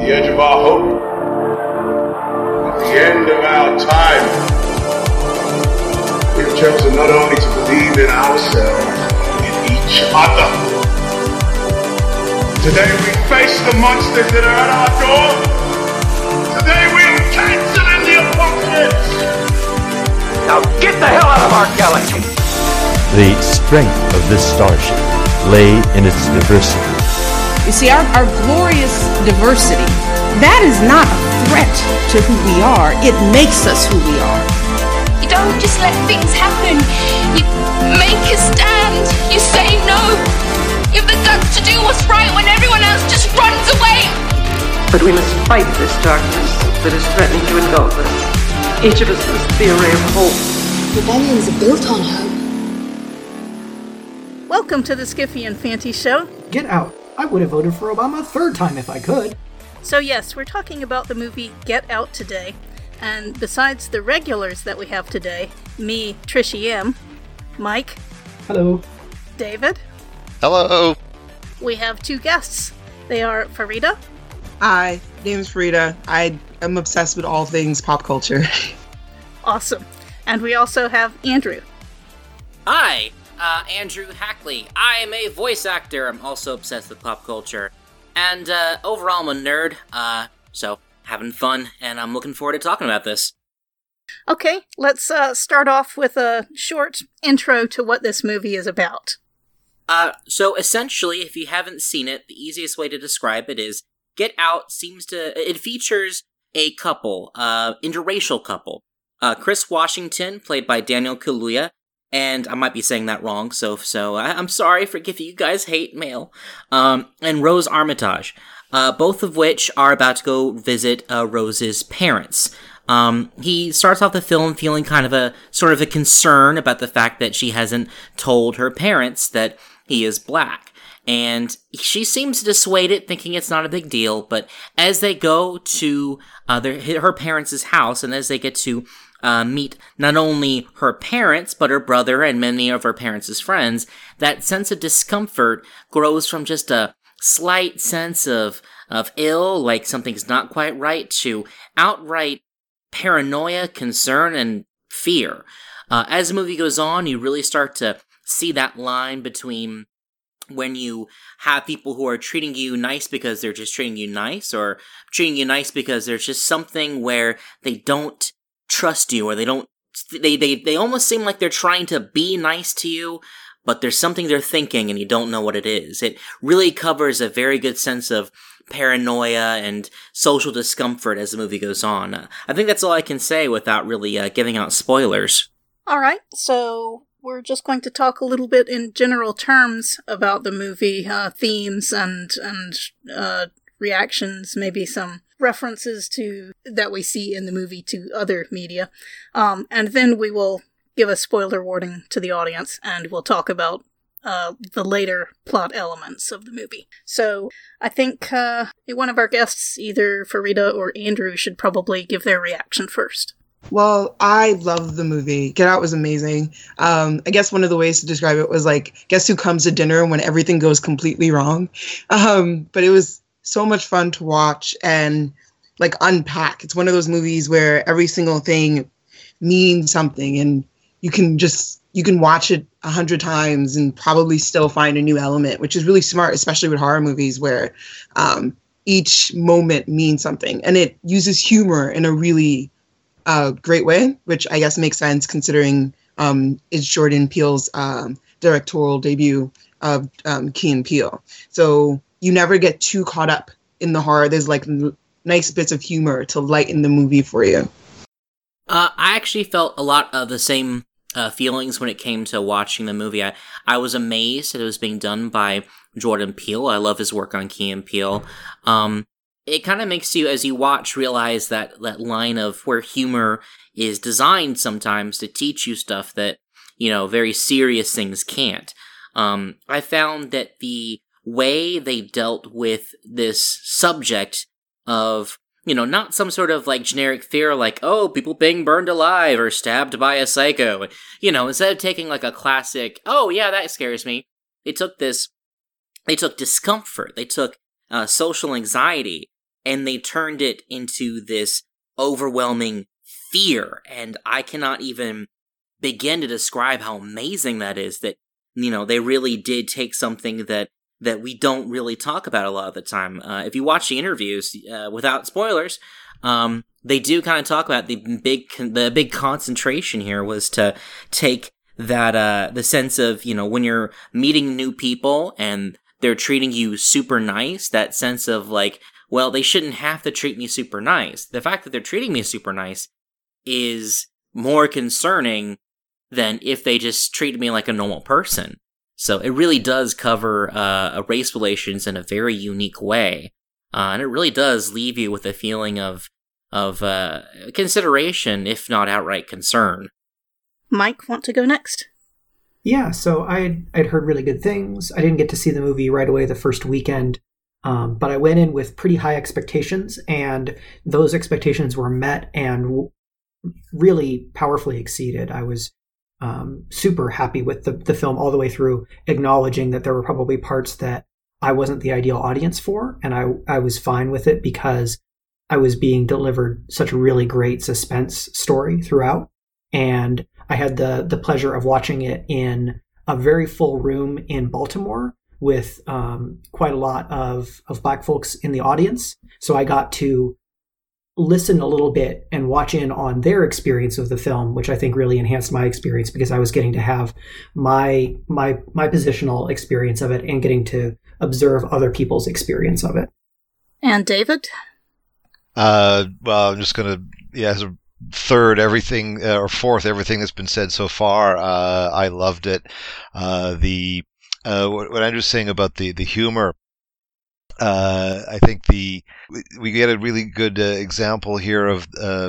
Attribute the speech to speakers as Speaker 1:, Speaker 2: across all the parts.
Speaker 1: the edge of our hope, at the end of our time. We've chosen not only to believe in ourselves, but in each other. Today we face the monsters that are at our door. Today we are canceling the apocalypse.
Speaker 2: Now get the hell out of our galaxy!
Speaker 3: The strength of this starship lay in its diversity.
Speaker 4: You see, our glorious diversity, that is not a threat to who we are. It makes us who we are.
Speaker 5: You don't just let things happen. You make a stand. You say no. You have the guts to do what's right when everyone else just runs away.
Speaker 6: But we must fight this darkness that is threatening to engulf us. Each of us must be a ray of hope.
Speaker 7: Rebellions are built on hope.
Speaker 8: Welcome to the Skiffy and Fanty Show.
Speaker 9: Get out. I would have voted for Obama a third time if I could.
Speaker 8: So yes, we're talking about the movie Get Out today. And besides the regulars that we have today, me, Trishy M, Mike.
Speaker 9: Hello.
Speaker 8: David.
Speaker 10: Hello.
Speaker 8: We have two guests. They are Farida.
Speaker 11: Hi, name's Farida. I am obsessed with all things pop culture.
Speaker 8: Awesome. And we also have Andrew.
Speaker 12: Hi, Andrew Hackley. I am a voice actor. I'm also obsessed with pop culture. And overall, I'm a nerd. So having fun, and I'm looking forward to talking about this.
Speaker 8: Okay, let's start off with a short intro to what this movie is about.
Speaker 12: So essentially, if you haven't seen it, the easiest way to describe it is Get Out it features a couple, interracial couple. Chris Washington, played by Daniel Kaluuya, and I might be saying that wrong, so I'm sorry if you guys hate male, and Rose Armitage, both of which are about to go visit Rose's parents. He starts off the film feeling kind of a concern about the fact that she hasn't told her parents that he is black. And she seems to dissuade it, thinking it's not a big deal, but as they go to her parents' house, and as they get to meet not only her parents, but her brother and many of her parents' friends, that sense of discomfort grows from just a slight sense of ill, like something's not quite right, to outright paranoia, concern, and fear. As the movie goes on, you really start to see that line between when you have people who are treating you nice because they're just treating you nice, or treating you nice because there's just something where they don't trust you, or they almost seem like they're trying to be nice to you, but there's something they're thinking and you don't know what it is. It really covers a very good sense of paranoia and social discomfort as the movie goes on. I think that's all I can say without really giving out spoilers.
Speaker 8: Alright, so we're just going to talk a little bit in general terms about the movie, themes and reactions, maybe some references that we see in the movie to other media. And then we will give a spoiler warning to the audience, and we'll talk about the later plot elements of the movie. So I think one of our guests, either Farida or Andrew, should probably give their reaction first.
Speaker 11: Well, I love the movie. Get Out was amazing. I guess one of the ways to describe it was like, guess who comes to dinner when everything goes completely wrong? But it was so much fun to watch and like unpack. It's one of those movies where every single thing means something, and you can watch it 100 times and probably still find a new element, which is really smart, especially with horror movies where each moment means something, and it uses humor in a really great way, which I guess makes sense considering it's Jordan Peele's directorial debut of Key and Peele. So you never get too caught up in the horror. There's like nice bits of humor to lighten the movie for you.
Speaker 12: I actually felt a lot of the same feelings when it came to watching the movie. I was amazed that it was being done by Jordan Peele. I love his work on Key and Peele. It kind of makes you, as you watch, realize that line of where humor is designed sometimes to teach you stuff that, very serious things can't. I found that the way they dealt with this subject of, not some sort of like generic fear like, oh, people being burned alive or stabbed by a psycho. Instead of taking like a classic, oh yeah, that scares me, they took discomfort, they took social anxiety, and they turned it into this overwhelming fear. And I cannot even begin to describe how amazing that is, that, they really did take something that we don't really talk about a lot of the time. If you watch the interviews, without spoilers, they do kind of talk about the big concentration here was to take that, the sense of, when you're meeting new people and they're treating you super nice, that sense of like, well, they shouldn't have to treat me super nice. The fact that they're treating me super nice is more concerning than if they just treated me like a normal person. So it really does cover race relations in a very unique way. And it really does leave you with a feeling of consideration, if not outright concern.
Speaker 8: Mike, want to go next?
Speaker 9: Yeah, so I'd heard really good things. I didn't get to see the movie right away the first weekend, but I went in with pretty high expectations, and those expectations were met and really powerfully exceeded. I was super happy with the film all the way through, acknowledging that there were probably parts that I wasn't the ideal audience for, and I was fine with it because I was being delivered such a really great suspense story throughout. And I had the pleasure of watching it in a very full room in Baltimore with quite a lot of Black folks in the audience. So I got to listen a little bit and watch in on their experience of the film, which I think really enhanced my experience because I was getting to have my positional experience of it and getting to observe other people's experience of it.
Speaker 8: And David?
Speaker 10: Well, I'm just going to, as a third, everything, or fourth, everything that's been said so far. I loved it. What Andrew's saying about the humor, I think we get a really good example here of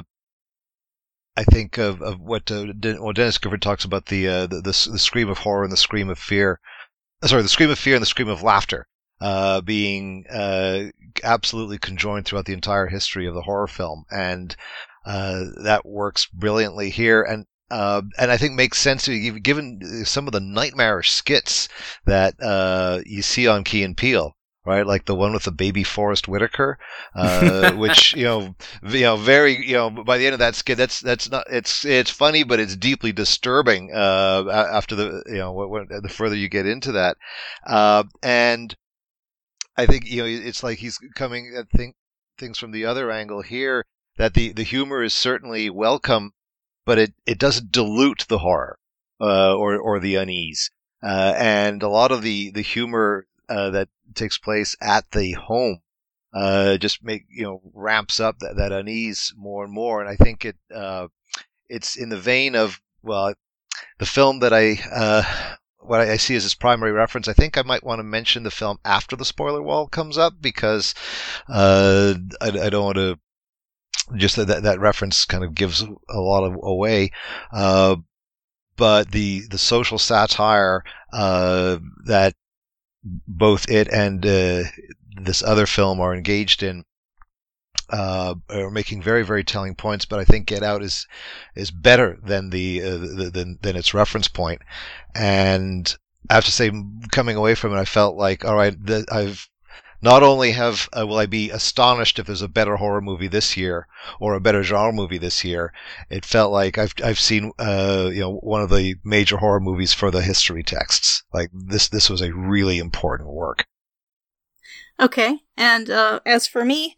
Speaker 10: I think of what Dennis Gifford talks about, the scream of horror and the scream of fear. Sorry, the scream of fear and the scream of laughter being absolutely conjoined throughout the entire history of the horror film, and that works brilliantly here. And I think makes sense given some of the nightmarish skits that you see on Key and Peele. Right, like the one with the baby Forrest Whitaker, which very by the end of that skit, that's not it's funny, but it's deeply disturbing. After the further you get into that, and I think it's like he's coming at things from the other angle here. That the humor is certainly welcome, but it doesn't dilute the horror or the unease, and a lot of the humor that takes place at the home just ramps up that unease more and more. And I think it's in the vein of, well, the film that what I see as its primary reference. I think I might want to mention the film after the spoiler wall comes up, because I don't want to just that reference kind of gives a lot away. But the social satire that both it and this other film are engaged in are making very, very telling points. But I think Get Out is better than than its reference point. And I have to say, coming away from it, I felt like, all right, I've not only will I be astonished if there's a better horror movie this year or a better genre movie this year. It felt like I've seen one of the major horror movies for the history texts. Like this was a really important work.
Speaker 8: Okay, and as for me,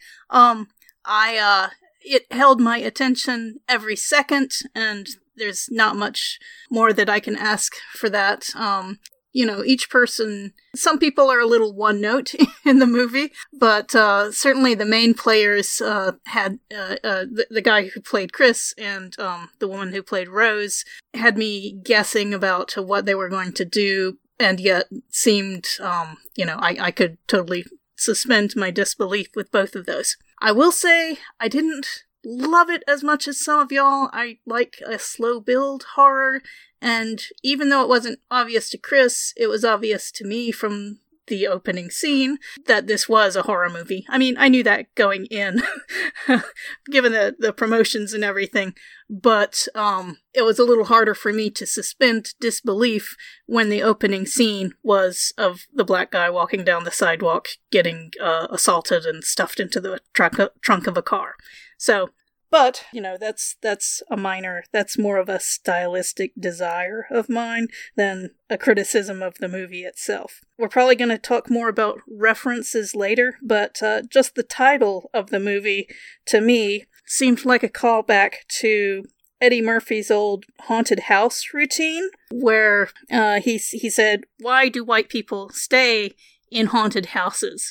Speaker 8: it held my attention every second, and there's not much more that I can ask for that. Each person, some people are a little one note in the movie, but certainly the main players had the guy who played Chris and the woman who played Rose had me guessing about what they were going to do, and yet seemed, I could totally suspend my disbelief with both of those. I will say I didn't love it as much as some of y'all. I like a slow build horror, and even though it wasn't obvious to Chris, it was obvious to me from the opening scene that this was a horror movie. I mean, I knew that going in, given the promotions and everything, but it was a little harder for me to suspend disbelief when the opening scene was of the black guy walking down the sidewalk getting assaulted and stuffed into the trunk of a car. So, but, that's more of a stylistic desire of mine than a criticism of the movie itself. We're probably going to talk more about references later, but just the title of the movie, to me, seemed like a callback to Eddie Murphy's old haunted house routine, where he said, "Why do white people stay in haunted houses?"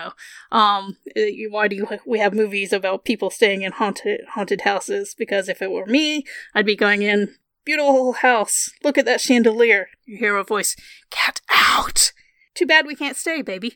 Speaker 8: Why do we have movies about people staying in haunted houses? Because if it were me, I'd be going in, beautiful house, look at that chandelier. You hear a voice, "Get out! Too bad we can't stay, baby."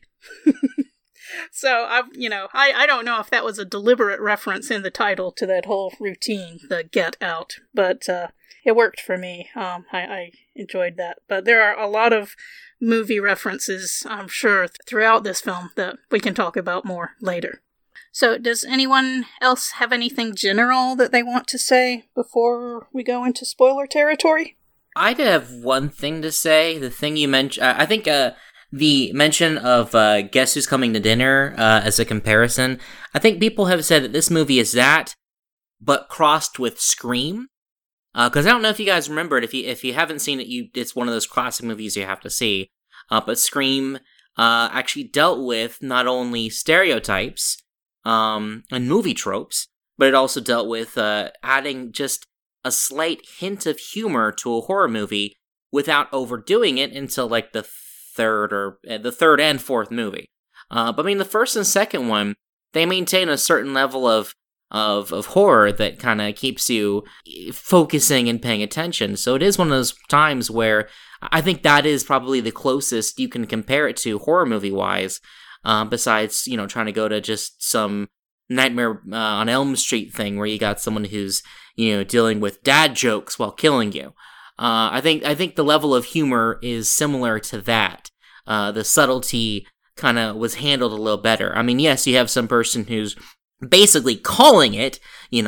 Speaker 8: So, I don't know if that was a deliberate reference in the title to that whole routine, the get out, but it worked for me. I enjoyed that. But there are a lot of movie references, I'm sure, throughout this film that we can talk about more later. So, does anyone else have anything general that they want to say before we go into spoiler territory?
Speaker 12: I'd have one thing to say. The thing you mentioned, I think the mention of Guess Who's Coming to Dinner as a comparison, I think people have said that this movie is that, but crossed with Scream. Because I don't know if you guys remember it. If you haven't seen it, it's one of those classic movies you have to see. But Scream actually dealt with not only stereotypes and movie tropes, but it also dealt with adding just a slight hint of humor to a horror movie without overdoing it until like the third and fourth movie. But I mean, the first and second one, they maintain a certain level of horror that kind of keeps you focusing and paying attention. So it is one of those times where I think that is probably the closest you can compare it to horror movie wise, besides, trying to go to just some Nightmare on Elm Street thing where you got someone who's, dealing with dad jokes while killing you. I think the level of humor is similar to that. The subtlety kind of was handled a little better. I mean, yes, you have some person who's basically calling it,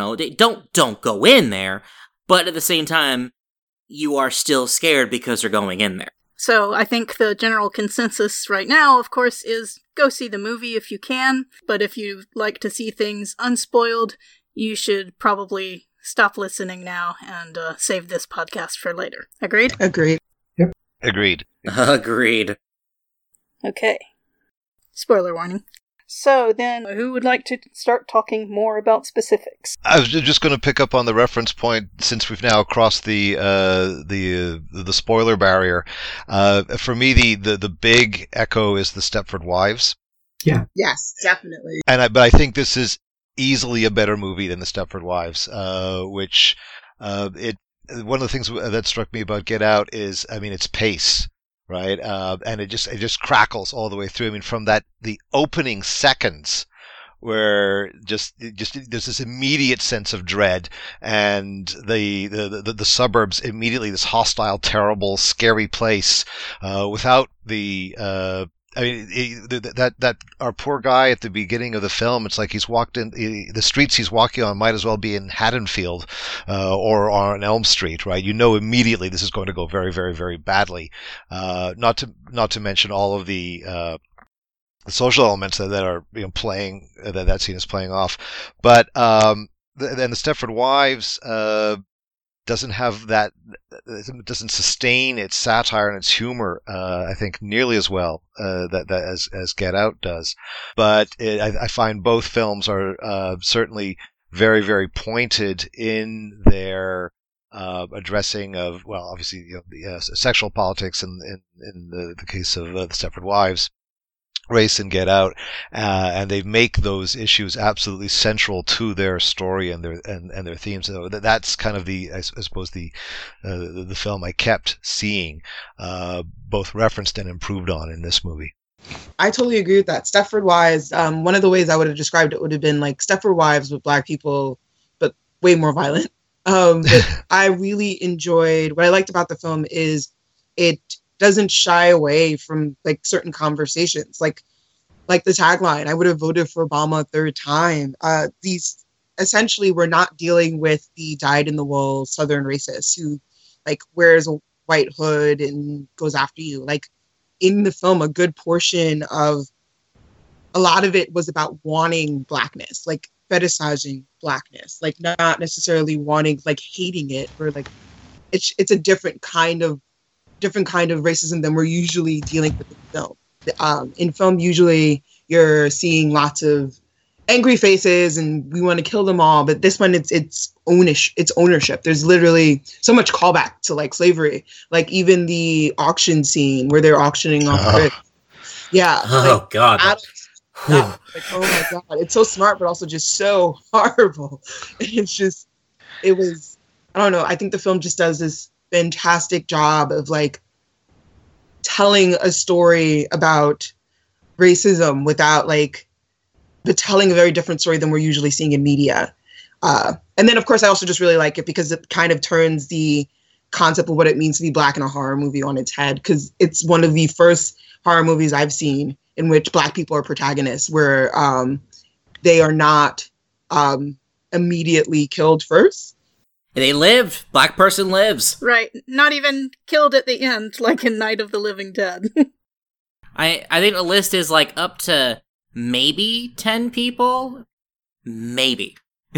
Speaker 12: don't go in there, but at the same time, you are still scared because they're going in there.
Speaker 8: So I think the general consensus right now, of course, is go see the movie if you can, but if you like to see things unspoiled, you should probably stop listening now and save this podcast for later. Agreed?
Speaker 11: Agreed.
Speaker 9: Yep.
Speaker 10: Agreed.
Speaker 12: Agreed.
Speaker 8: Okay. Spoiler warning. So then, who would like to start talking more about specifics?
Speaker 10: I was just going to pick up on the reference point since we've now crossed the spoiler barrier. For me, the big echo is the Stepford Wives.
Speaker 9: Yeah.
Speaker 11: Yes, definitely.
Speaker 10: But I think this is easily a better movie than the Stepford Wives, which one of the things that struck me about Get Out is, its pace. Right, and it just crackles all the way through. I mean, from the opening seconds, where just there's this immediate sense of dread, and the suburbs immediately this hostile, terrible, scary place, without the. That our poor guy at the beginning of the film, it's like he's walked in the streets he's walking on might as well be in Haddonfield or on Elm Street, right? Immediately this is going to go very, very, very badly. Not to mention all of the social elements that are playing that scene is playing off, but then the Stepford Wives doesn't have that. It doesn't sustain its satire and its humor, I think, nearly as well as Get Out does. But I find both films are certainly very, very pointed in their addressing of, well, obviously, the sexual politics in the case of the Stepford Wives, race and Get Out, and they make those issues absolutely central to their story and their themes. So that's kind of I suppose the film I kept seeing, both referenced and improved on in this movie.
Speaker 11: I totally agree with that. Stepford Wives, one of the ways I would have described it would have been like Stepford Wives with black people, but way more violent. But I really enjoyed, what I liked about the film is it doesn't shy away from like certain conversations, like the tagline, "I would have voted for Obama a third time." These essentially, we're not dealing with the dyed-in-the-wool Southern racist who like wears a white hood and goes after you. Like in the film, a good portion of a lot of it was about wanting blackness, like fetishizing blackness, like not necessarily wanting, like hating it, or like it's a different kind of racism than we're usually dealing with in film. In film, usually you're seeing lots of angry faces and we want to kill them all, but this one it's ownership. There's literally so much callback to like slavery, like even the auction scene where they're auctioning off Chris. Yeah.
Speaker 12: Oh
Speaker 11: like,
Speaker 12: God.
Speaker 11: Like, oh my God, it's so smart, but also just so horrible. It was, I don't know. I think the film just does this fantastic job of like telling a story about racism but telling a very different story than we're usually seeing in media. And then of course I also just really like it because it kind of turns the concept of what it means to be Black in a horror movie on its head, because it's one of the first horror movies I've seen in which Black people are protagonists, where they are not immediately killed first.
Speaker 12: They lived. Black person lives.
Speaker 8: Right. Not even killed at the end, like in Night of the Living Dead.
Speaker 12: I think the list is like up to maybe 10 people. Maybe.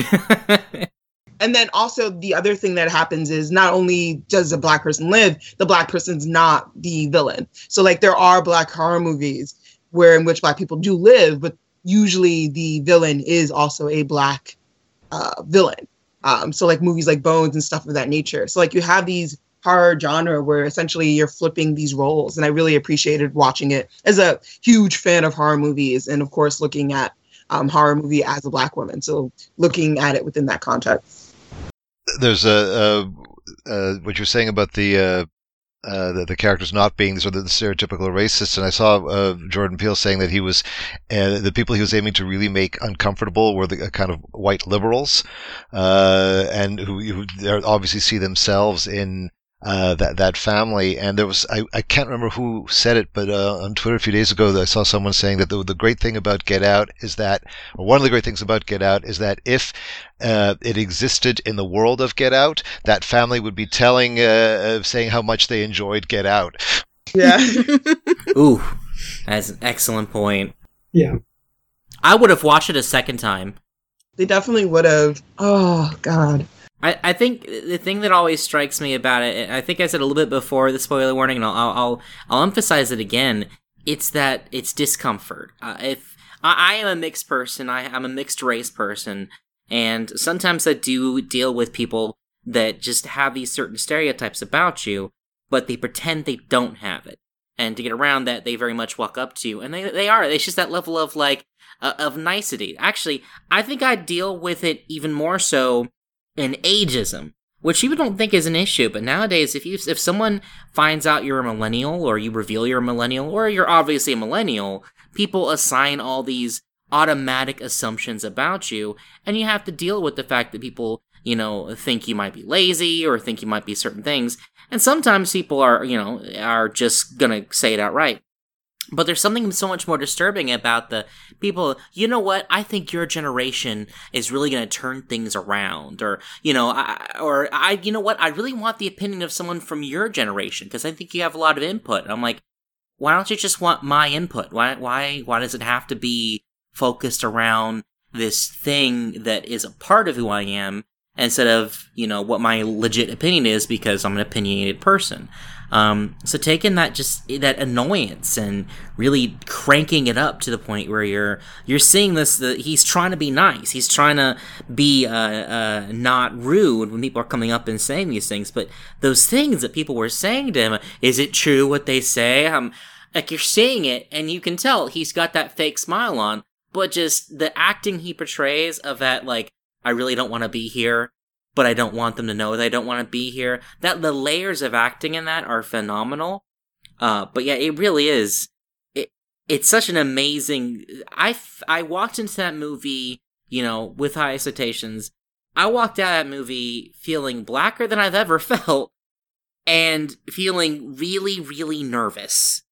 Speaker 11: And then also the other thing that happens is not only does a Black person live, the Black person's not the villain. So like there are Black horror movies in which Black people do live, but usually the villain is also a Black villain. So like movies like Bones and stuff of that nature. So like you have these horror genre where essentially you're flipping these roles. And I really appreciated watching it as a huge fan of horror movies. And of course, looking at horror movie as a Black woman. So looking at it within that context.
Speaker 10: There's what you're saying about the characters not being sort of the stereotypical racists, and I saw Jordan Peele saying that he was the people he was aiming to really make uncomfortable were the kind of white liberals, and who obviously see themselves in that family. And there was I can't remember who said it, but on Twitter a few days ago I saw someone saying that the great thing about Get Out is that, or one of the great things about Get Out is that if it existed in the world of Get Out, that family would be saying how much they enjoyed Get Out.
Speaker 11: Yeah.
Speaker 12: Ooh, that's an excellent point.
Speaker 9: Yeah.
Speaker 12: I would have watched it a second time.
Speaker 11: They definitely would have. Oh, God.
Speaker 12: I think the thing that always strikes me about it, I think I said a little bit before the spoiler warning, and I'll emphasize it again. It's that it's discomfort. If I am a mixed person, I'm a mixed race person, and sometimes I do deal with people that just have these certain stereotypes about you, but they pretend they don't have it. And to get around that, they very much walk up to you, and they are. It's just that level of of nicety. Actually, I think I deal with it even more so in ageism, which people don't think is an issue, but nowadays, if someone finds out you're a millennial, or you reveal you're a millennial, or you're obviously a millennial, people assign all these automatic assumptions about you, and you have to deal with the fact that people, think you might be lazy, or think you might be certain things, and sometimes people are just gonna say it outright. But there's something so much more disturbing about the people, you know what, I think your generation is really going to turn things around. Or, you know what, I really want the opinion of someone from your generation because I think you have a lot of input. And I'm like, why don't you just want my input? Why does it have to be focused around this thing that is a part of who I am instead of, what my legit opinion is because I'm an opinionated person? So taking that annoyance and really cranking it up to the point where you're seeing this, he's trying to be nice. He's trying to be, not rude when people are coming up and saying these things, but those things that people were saying to him, is it true what they say? You're seeing it and you can tell he's got that fake smile on, but just the acting he portrays of that, I really don't want to be here, but I don't want them to know that I don't want to be here. That the layers of acting in that are phenomenal. But yeah, it really is. It's such an amazing. I walked into that movie, with high expectations. I walked out of that movie feeling blacker than I've ever felt, and feeling really, really nervous.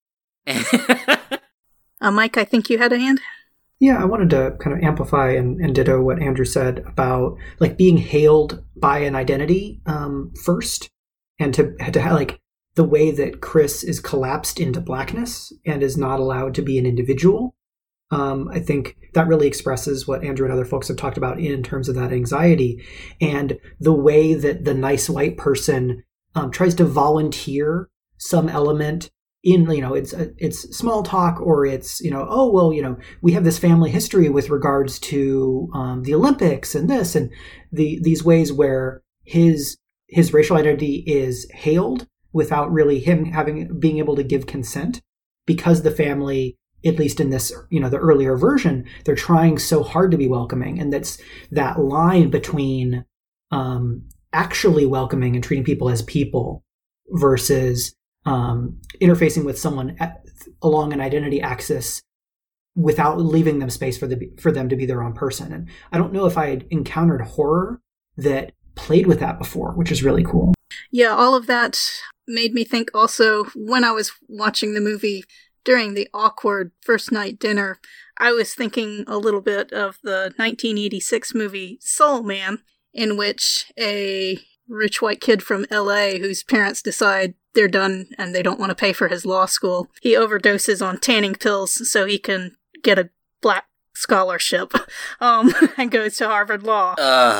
Speaker 8: Mike, I think you had a hand?
Speaker 9: Yeah, I wanted to kind of amplify and ditto what Andrew said about like being hailed by an identity first, and to have like the way that Chris is collapsed into blackness and is not allowed to be an individual. I think that really expresses what Andrew and other folks have talked about in terms of that anxiety, and the way that the nice white person tries to volunteer some element in, it's small talk, or it's, oh, well, we have this family history with regards to the Olympics and this, and these ways where his racial identity is hailed without really him being able to give consent, because the family, at least in this, the earlier version, they're trying so hard to be welcoming. And that's that line between actually welcoming and treating people as people versus interfacing with someone along an identity axis without leaving them space for them to be their own person. And I don't know if I had encountered horror that played with that before, which is really cool.
Speaker 8: Yeah, all of that made me think also, when I was watching the movie during the awkward first night dinner, I was thinking a little bit of the 1986 movie Soul Man, in which a rich white kid from LA whose parents decide they're done and they don't want to pay for his law school, he overdoses on tanning pills so he can get a black scholarship and goes to Harvard Law.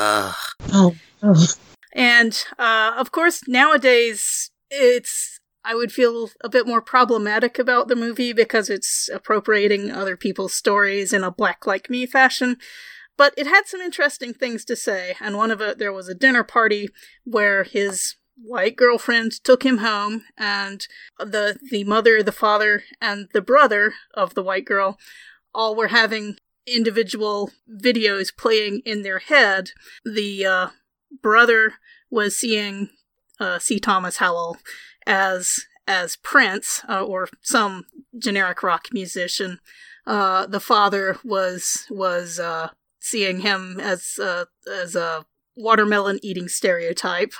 Speaker 8: And of course, nowadays I would feel a bit more problematic about the movie because it's appropriating other people's stories in a Black Like Me fashion. But it had some interesting things to say, and one of it, there was a dinner party where his white girlfriend took him home, and the mother, the father, and the brother of the white girl all were having individual videos playing in their head. The brother was seeing C. Thomas Howell as Prince, or some generic rock musician. The father was seeing him as a watermelon eating stereotype,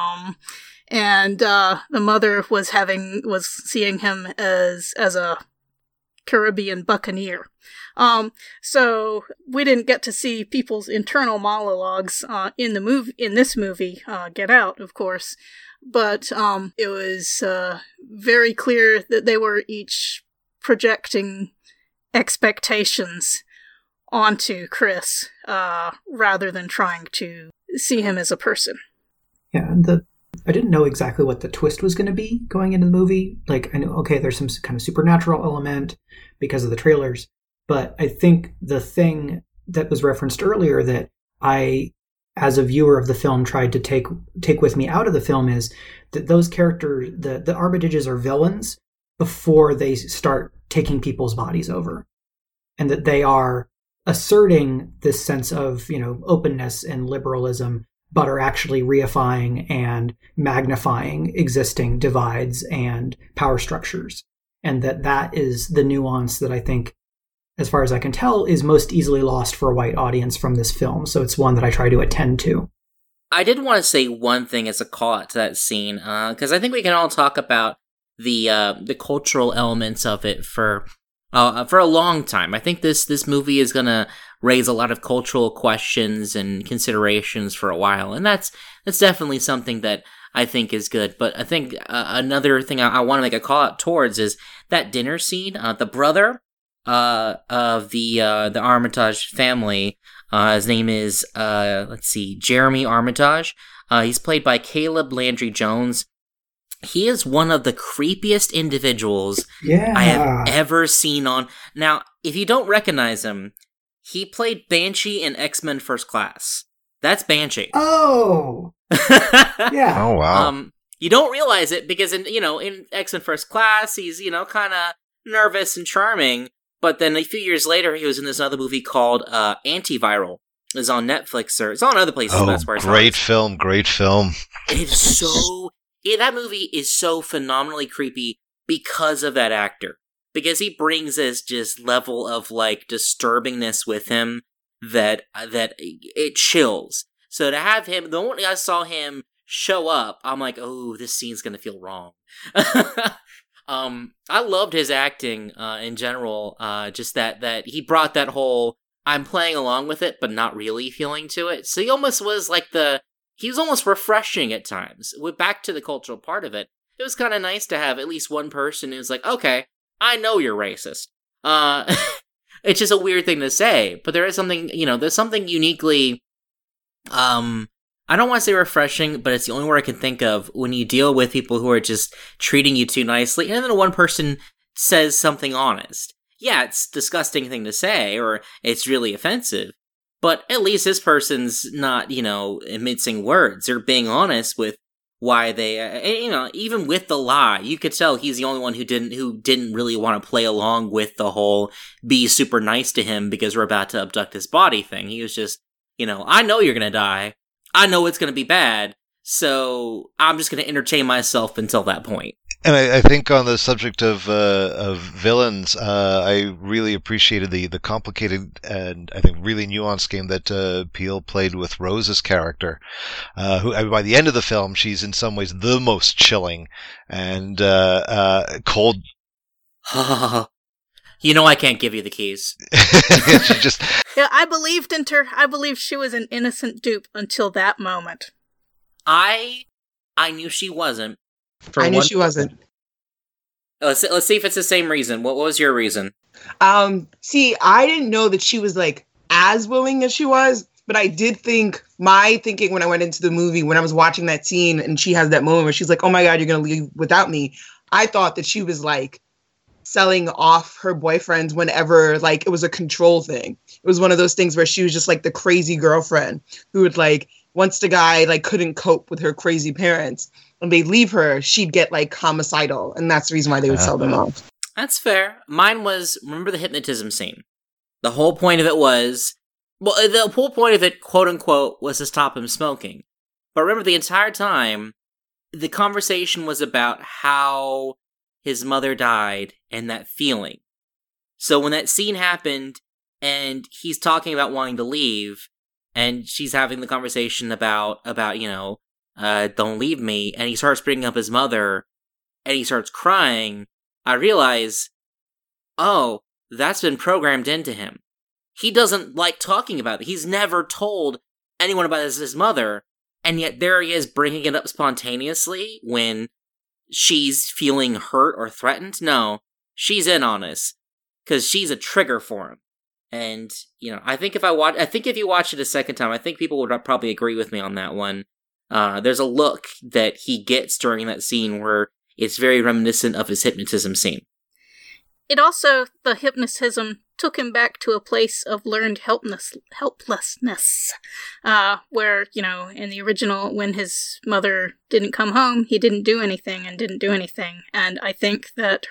Speaker 8: and the mother was seeing him as a Caribbean buccaneer. So we didn't get to see people's internal monologues in this movie, Get Out, of course, but it was very clear that they were each projecting expectations onto Chris, rather than trying to see him as a person.
Speaker 9: Yeah, I didn't know exactly what the twist was going to be going into the movie. Like, I knew, okay, there's some kind of supernatural element because of the trailers, but I think the thing that was referenced earlier that I, as a viewer of the film, tried to take with me out of the film is that those characters, the Armitages, are villains before they start taking people's bodies over, and that they are asserting this sense of, openness and liberalism, but are actually reifying and magnifying existing divides and power structures. And that is the nuance that I think, as far as I can tell, is most easily lost for a white audience from this film. So it's one that I try to attend to.
Speaker 12: I did want to say one thing as a call out to that scene, because I think we can all talk about the cultural elements of it for a long time. I think this movie is going to raise a lot of cultural questions and considerations for a while, and that's definitely something that I think is good. But I think another thing I want to make a call out towards is that dinner scene. The brother of the Armitage family, his name is Jeremy Armitage. He's played by Caleb Landry Jones. He is one of the creepiest individuals I have ever seen on. Now, if you don't recognize him, he played Banshee in X-Men First Class. That's Banshee.
Speaker 9: Oh! Yeah.
Speaker 10: Oh, wow.
Speaker 12: You don't realize it because in X-Men First Class, he's, kind of nervous and charming. But then a few years later, he was in this other movie called Antiviral. It's on Netflix, or it's on other places.
Speaker 10: Oh,
Speaker 12: but that's where
Speaker 10: great film.
Speaker 12: It's so... that movie is so phenomenally creepy because of that actor. Because he brings this just level of, disturbingness with him that it chills. So to have him... The moment I saw him show up, I'm like, oh, this scene's gonna feel wrong. I loved his acting in general. Just that he brought that whole I'm playing along with it, but not really feeling to it. So he almost was like he was almost refreshing at times. Back to the cultural part of it, it was kind of nice to have at least one person who's like, okay, I know you're racist. It's just a weird thing to say, but there is something, there's something uniquely, I don't want to say refreshing, but it's the only word I can think of when you deal with people who are just treating you too nicely, and then one person says something honest. Yeah, it's a disgusting thing to say, or it's really offensive, but at least this person's not, mincing words. They're being honest with why they, even with the lie, you could tell he's the only one who didn't really want to play along with the whole be super nice to him because we're about to abduct his body thing. He was just, I know you're gonna die. I know it's gonna be bad. So I'm just gonna entertain myself until that point.
Speaker 10: And I think on the subject of villains, I really appreciated the complicated and I think really nuanced game that Peele played with Rose's character, who by the end of the film, she's in some ways the most chilling and cold.
Speaker 12: I can't give you the keys.
Speaker 10: She just...
Speaker 8: Yeah, I believed in her. I believed she was an innocent dupe until that moment.
Speaker 12: I knew she wasn't.
Speaker 11: I knew she wasn't.
Speaker 12: Let's see if it's the same reason. What was your reason?
Speaker 11: See, I didn't know that she was like as willing as she was, but I did think my thinking when I went into the movie, when I was watching that scene and she has that moment where she's like, oh my God, you're going to leave without me. I thought that she was like selling off her boyfriends whenever like it was a control thing. It was one of those things where she was just like the crazy girlfriend who would like, once the guy like couldn't cope with her crazy parents and they'd leave her, she'd get like homicidal. And that's the reason why they would sell them off.
Speaker 12: That's fair. Mine was, remember the hypnotism scene? The whole point of it was, the whole point of it, quote unquote, was to stop him smoking. But remember the entire time, the conversation was about how his mother died and that feeling. So when that scene happened and he's talking about wanting to leave and she's having the conversation about don't leave me, and he starts bringing up his mother and he starts crying, I realize, oh, that's been programmed into him. He doesn't like talking about it. He's never told anyone about his mother, and yet there he is bringing it up spontaneously when she's feeling hurt or threatened. No, she's in on this because she's a trigger for him. And I think if you watch it a second time, I think people would probably agree with me on that one. There's a look that he gets during that scene where it's very reminiscent of his hypnotism scene.
Speaker 8: It also, the hypnotism took him back to a place of learned helplessness, where, in the original, when his mother didn't come home, he didn't do anything. And I think that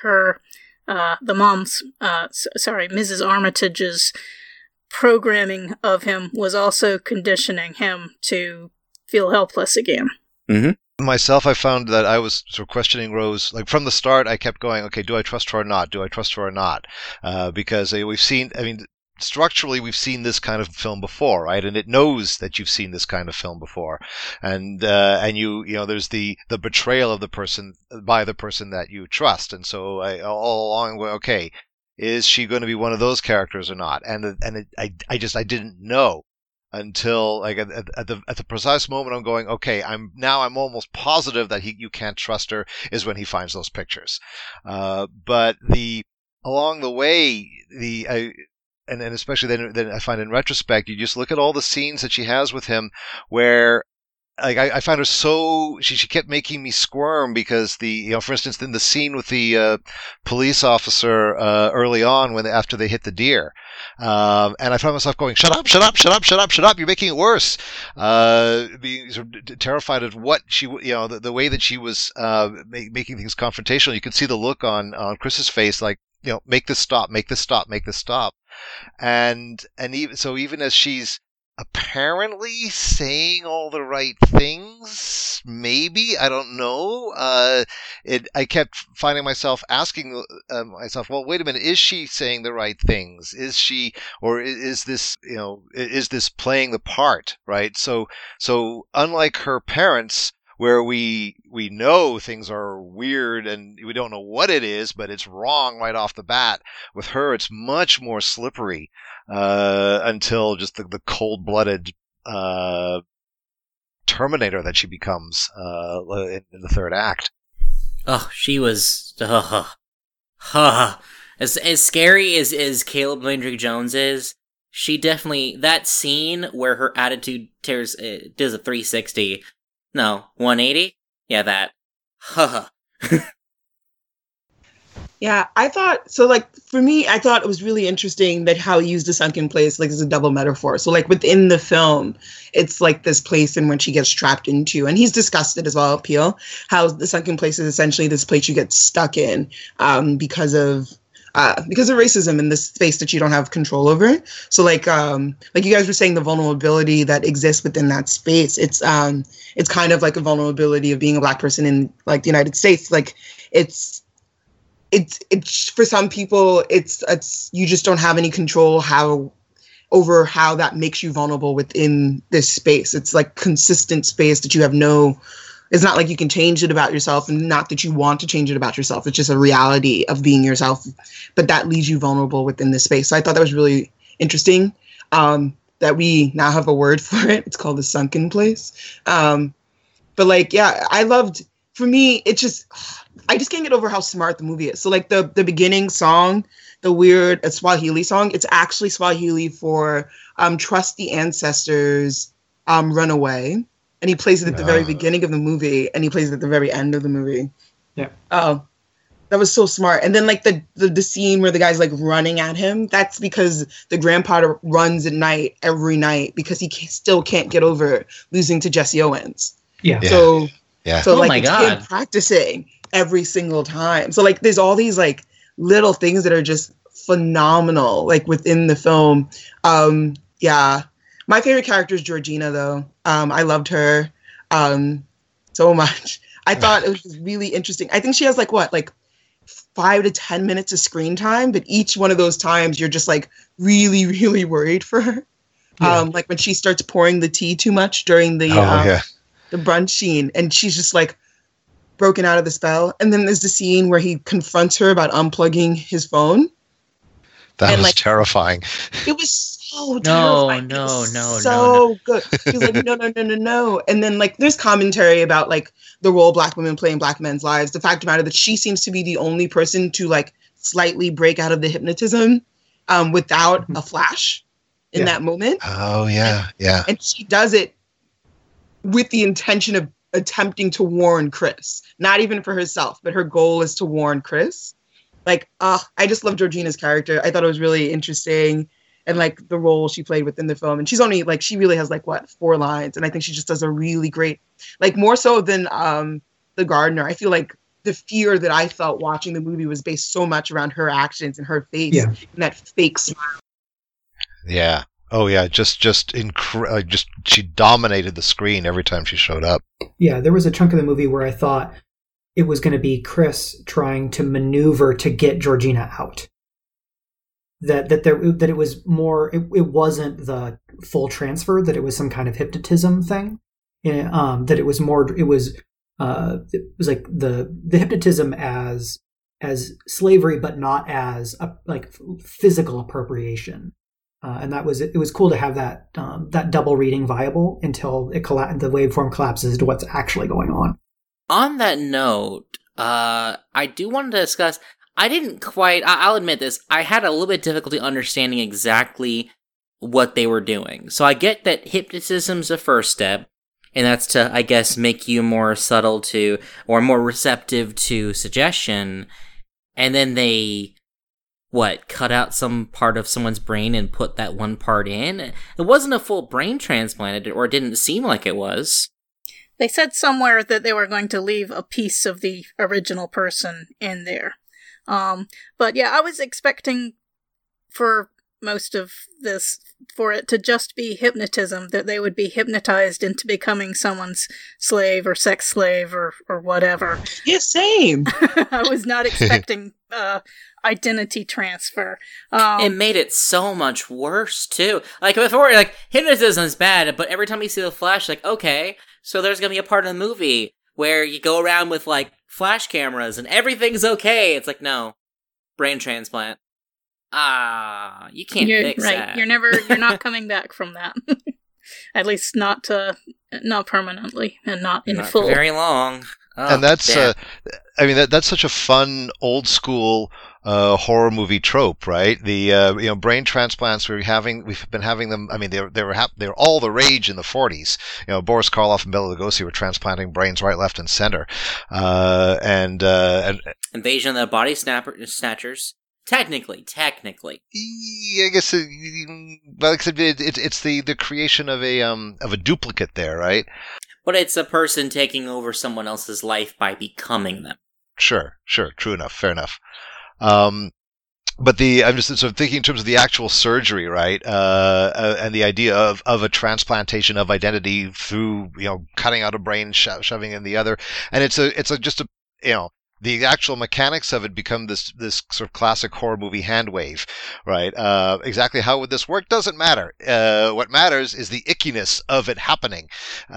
Speaker 8: Mrs. Armitage's programming of him was also conditioning him to feel helpless again.
Speaker 10: Mm-hmm. Myself, I found that I was sort of questioning Rose. Like from the start, I kept going, okay, do I trust her or not? Do I trust her or not? Because we've seen, structurally, we've seen this kind of film before, right? And it knows that you've seen this kind of film before. And there's the betrayal of the person by the person that you trust. And so all along, okay, is she going to be one of those characters or not? And I didn't know. Until like at the precise moment I'm going, okay, I'm almost positive that you can't trust her is when he finds those pictures. But along the way, and especially then I find in retrospect, you just look at all the scenes that she has with him where like I found her so she kept making me squirm because for instance in the scene with the police officer early on after they hit the deer, and I found myself going, shut up, you're making it worse, being sort of terrified of what she the way that she was making things confrontational. You could see the look on Chris's face, like, make this stop, and even as she's apparently saying all the right things, maybe, I don't know. I kept finding myself asking myself, well, wait a minute, is she saying the right things? Is she, or is this, is this playing the part, right? So unlike her parents, where we know things are weird and we don't know what it is, but it's wrong right off the bat. With her, it's much more slippery until just the cold-blooded Terminator that she becomes in the third act.
Speaker 12: Oh, she was as scary as Caleb Landry Jones is. She definitely, that scene where her attitude does a 360. No, 180? Yeah, that.
Speaker 11: Yeah, I thought, so like, for me, I thought it was really interesting that how he used the sunken place, like, as a double metaphor. So, like, within the film, it's like this place in which she gets trapped into, and he's discussed it as well, Peel, how the sunken place is essentially this place you get stuck in because of racism in this space that you don't have control over. So like you guys were saying, the vulnerability that exists within that space, it's kind of like a vulnerability of being a Black person in like the United States. Like it's for some people, it's you just don't have any control over how that makes you vulnerable within this space. It's like consistent space that you have it's not like you can change it about yourself, and not that you want to change it about yourself. It's just a reality of being yourself, but that leaves you vulnerable within this space. So I thought that was really interesting that we now have a word for it. It's called the sunken place. But like, yeah, for me, I just can't get over how smart the movie is. So like the beginning song, the weird Swahili song, it's actually Swahili for Trust the Ancestors, Run Away. And he plays it at the very beginning of the movie, and he plays it at the very end of the movie.
Speaker 9: Yeah.
Speaker 11: That was so smart. And then like the scene where the guy's like running at him, that's because the grandpa runs at night every night because he still can't get over losing to Jesse Owens.
Speaker 9: Yeah.
Speaker 11: So
Speaker 12: Oh
Speaker 11: like
Speaker 12: my
Speaker 11: it's
Speaker 12: God.
Speaker 11: him practicing every single time. So like there's all these like little things that are just phenomenal, like within the film. Yeah. My favorite character is Georgina, though. I loved her so much. I thought it was just really interesting. I think she has like 5 to 10 minutes of screen time, but each one of those times you're just like really, really worried for her. Yeah. Like when she starts pouring the tea too much during the brunch scene, and she's just like broken out of the spell. And then there's the scene where he confronts her about unplugging his phone.
Speaker 10: That was terrifying.
Speaker 11: It was so terrifying. So good. She was like, no. And then like there's commentary about like the role Black women play in Black men's lives. The fact of the matter that she seems to be the only person to like slightly break out of the hypnotism without a flash in that moment.
Speaker 10: Oh yeah,
Speaker 11: And she does it with the intention of attempting to warn Chris, not even for herself, but her goal is to warn Chris. Like, I just love Georgina's character. I thought it was really interesting, and like the role she played within the film. And she's only like, she really has like 4 lines, and I think she just does a really great, like more so than the gardener. I feel like the fear that I felt watching the movie was based so much around her actions and her face and that fake smile.
Speaker 10: Yeah. Oh yeah. Just she dominated the screen every time she showed up.
Speaker 9: Yeah, there was a chunk of the movie where I thought it was going to be Chris trying to maneuver to get Georgina out. That it was more. It wasn't the full transfer. That it was some kind of hypnotism thing. That it was more. It was like the hypnotism as slavery, but not as like physical appropriation. And it was cool to have that double reading viable until the waveform collapses into what's actually going on.
Speaker 12: On that note, I do want to discuss, I'll admit this, I had a little bit of difficulty understanding exactly what they were doing. So I get that hypnotism's the first step, and that's to, I guess, make you more subtle to, or more receptive to suggestion, and then they, cut out some part of someone's brain and put that one part in? It wasn't a full brain transplant, or it didn't seem like it was.
Speaker 8: They said somewhere that they were going to leave a piece of the original person in there. But yeah, I was expecting for most of this for it to just be hypnotism, that they would be hypnotized into becoming someone's slave or sex slave or whatever.
Speaker 11: Yeah, same.
Speaker 8: I was not expecting identity transfer.
Speaker 12: It made it so much worse too. Like before, like hypnotism's bad, but every time you see the Flash, like okay, so there's gonna be a part of the movie where you go around with like flash cameras and everything's okay. It's like no, brain transplant. You can't fix that.
Speaker 8: You're not coming back from that. At least not permanently and not in full.
Speaker 12: For very long. Oh,
Speaker 10: and that's that's such a fun old school horror movie trope, right? The brain transplants we've been having them. I mean, they're all the rage in the 40s. Boris Karloff and Bela Lugosi were transplanting brains right, left, and center. And
Speaker 12: Invasion of the Body Snatchers. Technically.
Speaker 10: I guess, like I said, it's the creation of a duplicate there, right?
Speaker 12: But it's a person taking over someone else's life by becoming them.
Speaker 10: Sure, true enough, fair enough. But I'm just sort of thinking in terms of the actual surgery, right? And the idea of a transplantation of identity through cutting out a brain, shoving in the other, and it's the actual mechanics of it become this sort of classic horror movie hand wave, right? Exactly how would this work doesn't matter. What matters is the ickiness of it happening,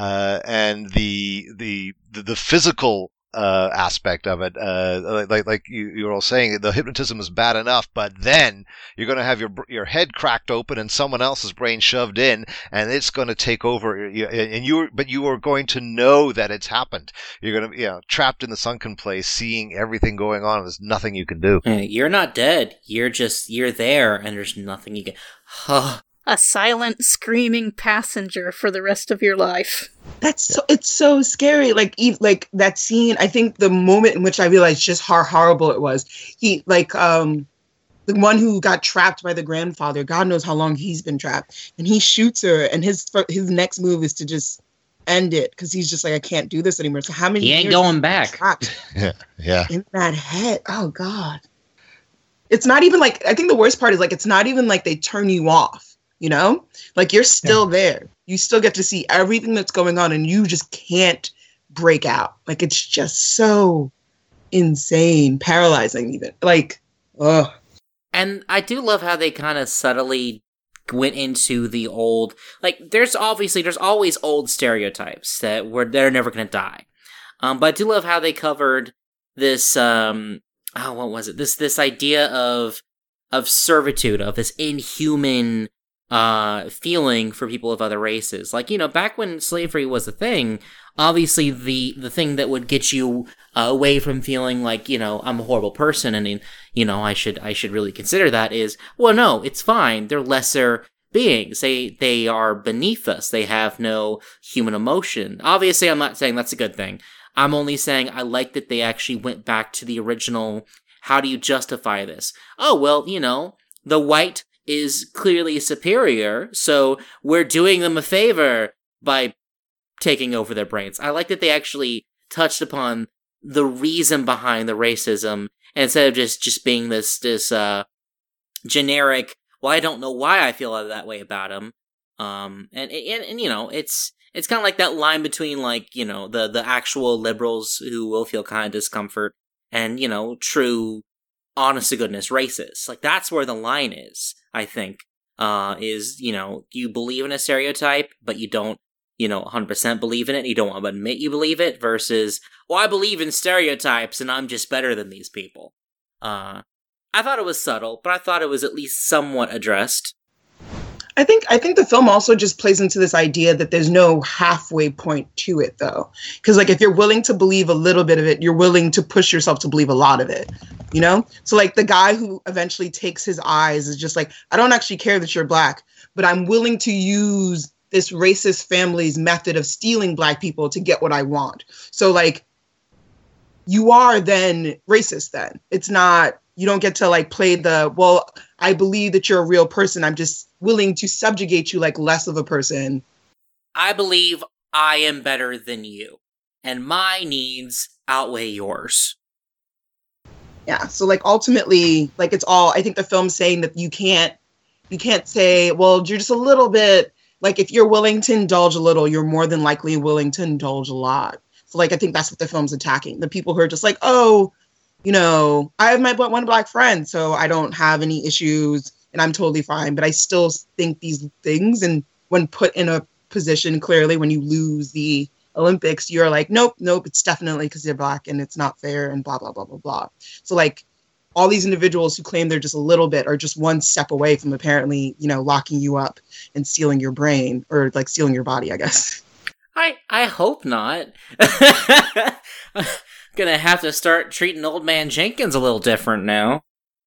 Speaker 10: and the physical aspect of it. Like you were all saying, the hypnotism is bad enough, but then you're going to have your head cracked open and someone else's brain shoved in, and it's going to take over. But you are going to know that it's happened. You're going to trapped in the sunken place, seeing everything going on. And there's nothing you can do.
Speaker 12: You're not dead. You're there, and there's nothing you can.
Speaker 8: A silent, screaming passenger for the rest of your life.
Speaker 11: It's so scary. Like that scene. I think the moment in which I realized just how horrible it was. He the one who got trapped by the grandfather. God knows how long he's been trapped, and he shoots her. And his next move is to just end it because he's just like, I can't do this anymore. So how many?
Speaker 12: He ain't going back.
Speaker 10: Yeah.
Speaker 11: In that head. Oh God. It's not even like. I think the worst part is like it's not even like they turn you off. Like you're still there. You still get to see everything that's going on and you just can't break out. Like it's just so insane, paralyzing even. Like, ugh.
Speaker 12: And I do love how they kind of subtly went into the old, like there's always old stereotypes that they're never going to die. But I do love how they covered this, what was it? This idea of servitude, of this inhuman feeling for people of other races. Like, back when slavery was a thing, obviously the thing that would get you away from feeling like, I'm a horrible person and, I should really consider that is, well, no, it's fine. They're lesser beings. They are beneath us. They have no human emotion. Obviously, I'm not saying that's a good thing. I'm only saying I like that they actually went back to the original, how do you justify this? Oh, well, the white is clearly superior, so we're doing them a favor by taking over their brains. I like that they actually touched upon the reason behind the racism, and instead of just being this generic, well, I don't know why I feel that way about him. And it's kind of like that line between the actual liberals who will feel kind of discomfort and, true honest to goodness racists. Like that's where the line is, I think, is, you believe in a stereotype, but you don't, 100% believe in it. You don't want to admit you believe it versus, well, I believe in stereotypes and I'm just better than these people. I thought it was subtle, but I thought it was at least somewhat addressed.
Speaker 11: I think the film also just plays into this idea that there's no halfway point to it, though. Because, if you're willing to believe a little bit of it, you're willing to push yourself to believe a lot of it, So, the guy who eventually takes his eyes is just like, I don't actually care that you're black, but I'm willing to use this racist family's method of stealing black people to get what I want. So, you are then racist then. It's not, you don't get to, play the, well, I believe that you're a real person. I'm just willing to subjugate you like less of a person.
Speaker 12: I believe I am better than you, and my needs outweigh yours.
Speaker 11: Yeah, so ultimately, it's all, I think the film's saying that you can't say, well, you're just a little bit, if you're willing to indulge a little, you're more than likely willing to indulge a lot. So I think that's what the film's attacking. The people who are just oh, I have my one black friend, so I don't have any issues and I'm totally fine. But I still think these things, and when put in a position, clearly when you lose the Olympics, you're like, nope, it's definitely because you're black and it's not fair and blah, blah, blah, blah, blah. So like all these individuals who claim they're just a little bit are just one step away from apparently, locking you up and stealing your brain, or like stealing your body, I guess.
Speaker 12: I hope not. Gonna have to start treating old man Jenkins a little different now.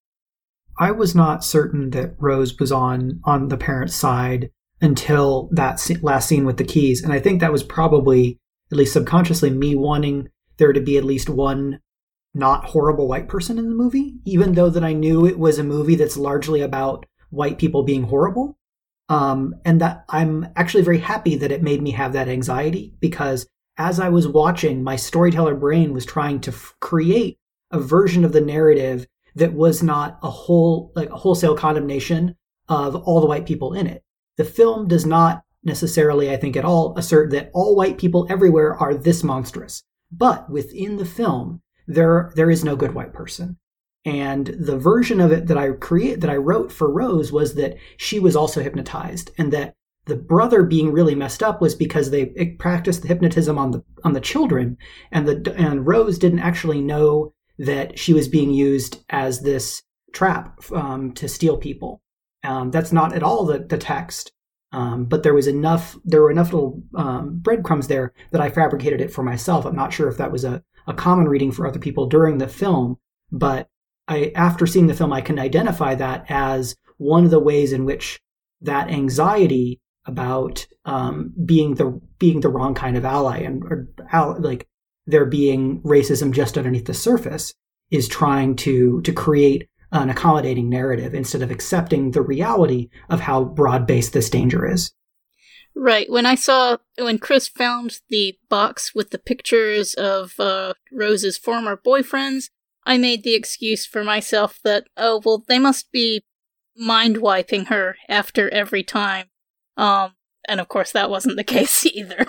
Speaker 9: I was not certain that Rose was on the parents' side until that last scene with the keys. And I think that was probably, at least subconsciously, me wanting there to be at least one not horrible white person in the movie, even though that I knew it was a movie that's largely about white people being horrible. And that I'm actually very happy that it made me have that anxiety, because as I was watching, my storyteller brain was trying to create a version of the narrative that was not a wholesale condemnation of all the white people in it. The film does not necessarily, I think at all, assert that all white people everywhere are this monstrous. But within the film, there is no good white person. And the version of it that I wrote for Rose was that she was also hypnotized, and that the brother being really messed up was because they practiced the hypnotism on the children, and Rose didn't actually know that she was being used as this trap to steal people. That's not at all the text, but there were enough little breadcrumbs there that I fabricated it for myself. I'm not sure if that was a common reading for other people during the film, but after seeing the film, I can identify that as one of the ways in which that anxiety about being the wrong kind of ally, like there being racism just underneath the surface, is trying to create an accommodating narrative instead of accepting the reality of how broad-based this danger is.
Speaker 8: Right. When Chris found the box with the pictures of Rose's former boyfriends, I made the excuse for myself that, they must be mind-wiping her after every time. And of course that wasn't the case either.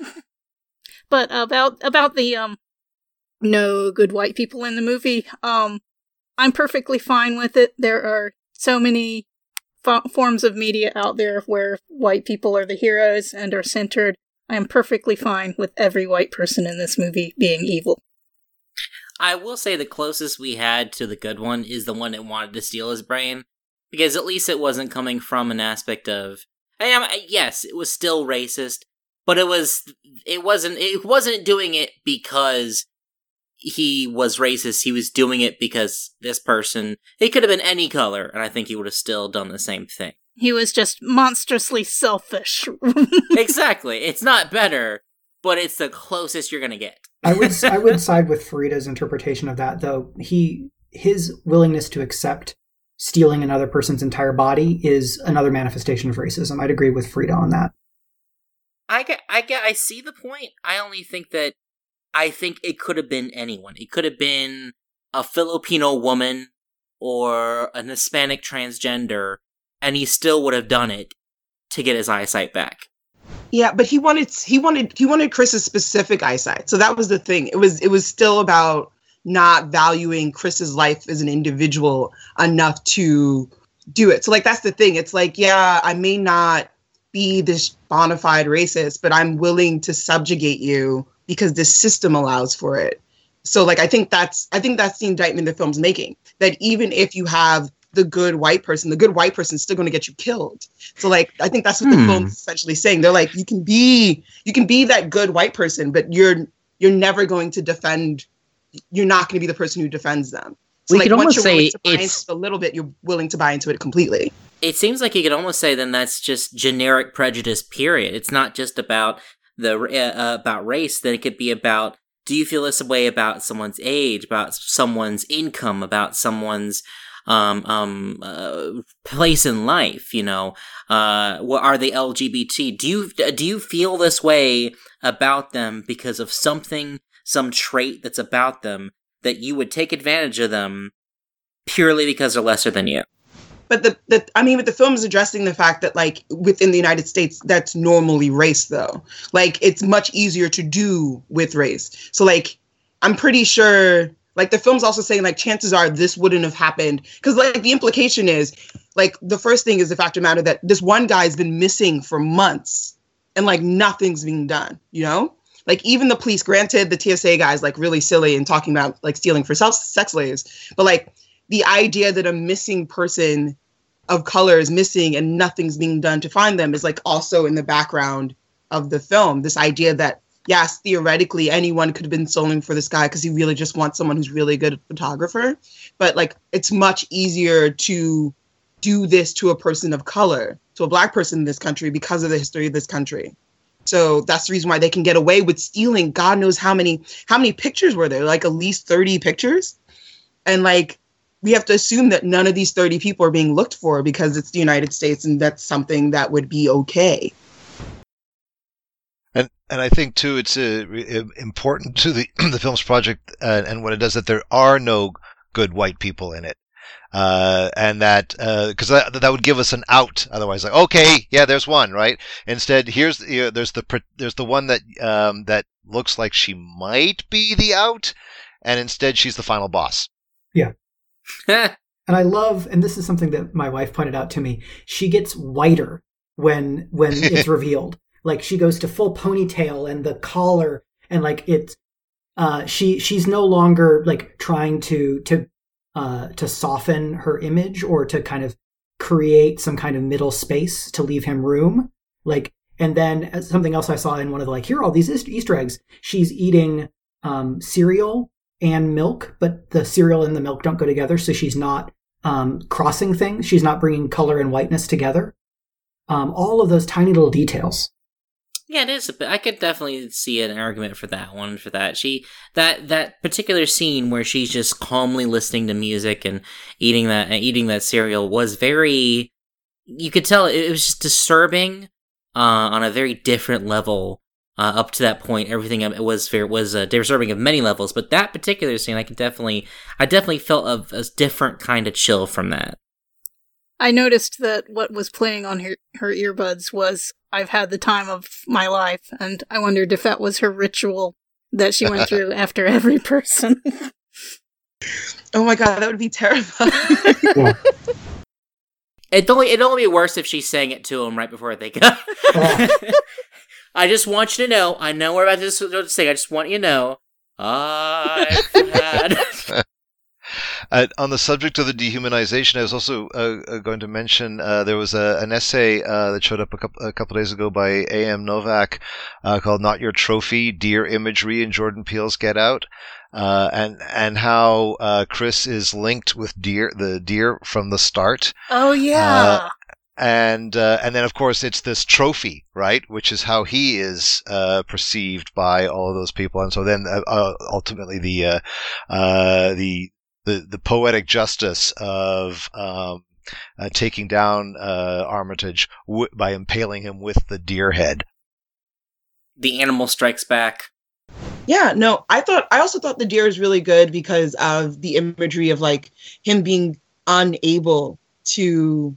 Speaker 8: But about the no good white people in the movie, I'm perfectly fine with it. There are so many forms of media out there where white people are the heroes and are centered. I am perfectly fine with every white person in this movie being evil.
Speaker 12: I will say the closest we had to the good one is the one that wanted to steal his brain, because at least it wasn't coming from an aspect of, yes, it was still racist, but it wasn't doing it because he was racist. He was doing it because this person, it could have been any color, and I think he would have still done the same thing.
Speaker 8: He was just monstrously selfish.
Speaker 12: Exactly. It's not better, but it's the closest you're gonna get.
Speaker 9: I would side with Farida's interpretation of that, though. His willingness to accept stealing another person's entire body is another manifestation of racism. I'd agree with Farida on that.
Speaker 12: I see the point. I think it could have been anyone. It could have been a Filipino woman or an Hispanic transgender, and he still would have done it to get his eyesight back.
Speaker 11: Yeah, but he wanted Chris's specific eyesight. So that was the thing. It was still about not valuing Chris's life as an individual enough to do it. So like that's the thing. It's like, yeah, I may not be this bona fide racist, but I'm willing to subjugate you because the system allows for it. So like I think that's the indictment the film's making. That even if you have the good white person is still going to get you killed. So like I think that's what the film's essentially saying. They're like, you can be that good white person, but you're never going to defend. You're not going to be the person who defends them. So
Speaker 13: we
Speaker 11: like
Speaker 13: could
Speaker 11: once
Speaker 13: almost
Speaker 11: you're
Speaker 13: say
Speaker 11: willing to buy
Speaker 13: it's
Speaker 11: into it a little bit, you're willing to buy into it completely.
Speaker 12: It seems like you could almost say then that's just generic prejudice. Period. It's not just about about race. Then it could be about, do you feel this way about someone's age, about someone's income, about someone's place in life, what are they LGBT? Do you feel this way about them because of some trait that's about them that you would take advantage of them purely because they're lesser than you?
Speaker 11: But the film is addressing the fact that like within the United States, that's normally race though. Like it's much easier to do with race. So like, I'm pretty sure Like the film's also saying like chances are this wouldn't have happened because like the implication is like the first thing is the fact of the matter that this one guy's been missing for months and like nothing's being done, you know? Like even the police, granted the TSA guy's like really silly and talking about like stealing for sex slaves, but like the idea that a missing person of color is missing and nothing's being done to find them is like also in the background of the film. This idea that, yes, theoretically anyone could have been stolen for this guy because he really just wants someone who's really good photographer. But like, it's much easier to do this to a person of color, to a black person in this country because of the history of this country. So that's the reason why they can get away with stealing. God knows how many pictures were there, like at least 30 pictures. And like, we have to assume that none of these 30 people are being looked for because it's the United States and that's something that would be okay.
Speaker 10: And I think too, it's important to the the film's project and what it does that there are no good white people in it, and that because that would give us an out. Otherwise, like okay, yeah, there's one, right? Instead, there's the one that that looks like she might be the out, and instead she's the final boss.
Speaker 9: Yeah. And I love, and this is something that my wife pointed out to me, she gets whiter when it's revealed. Like she goes to full ponytail and the collar and like it's she's no longer like trying to soften her image or to kind of create some kind of middle space to leave him room. Like, and then something else I saw in one of the like, here are all these Easter eggs. She's eating cereal and milk, but the cereal and the milk don't go together. So she's not crossing things. She's not bringing color and whiteness together. All of those tiny little details.
Speaker 12: Yeah, it is. I could definitely see an argument for that one. For that, that particular scene where she's just calmly listening to music and eating that cereal was very. You could tell it was just disturbing on a very different level. Up to that point, everything was disturbing of many levels. But that particular scene, I definitely felt a different kind of chill from that.
Speaker 8: I noticed that what was playing on her earbuds was I've Had the Time of My Life, and I wondered if that was her ritual that she went through after every person.
Speaker 11: Oh my god, that would be terrifying.
Speaker 9: Yeah.
Speaker 12: It'd only be worse if she sang it to him right before they go. I just want you to know, I know we're about to sing, I just want you to know, I've had...
Speaker 10: On the subject of the dehumanization, I was also going to mention there was an essay that showed up a couple days ago by A.M. Novak called "Not Your Trophy: Deer Imagery in Jordan Peele's Get Out," and how Chris is linked with the deer from the start.
Speaker 8: Oh yeah.
Speaker 10: And then of course it's this trophy, right? Which is how he is perceived by all of those people, and so then ultimately the poetic justice of taking down Armitage by impaling him with the deer head.
Speaker 12: The animal strikes back.
Speaker 11: Yeah, no, I also thought the deer is really good because of the imagery of like him being unable to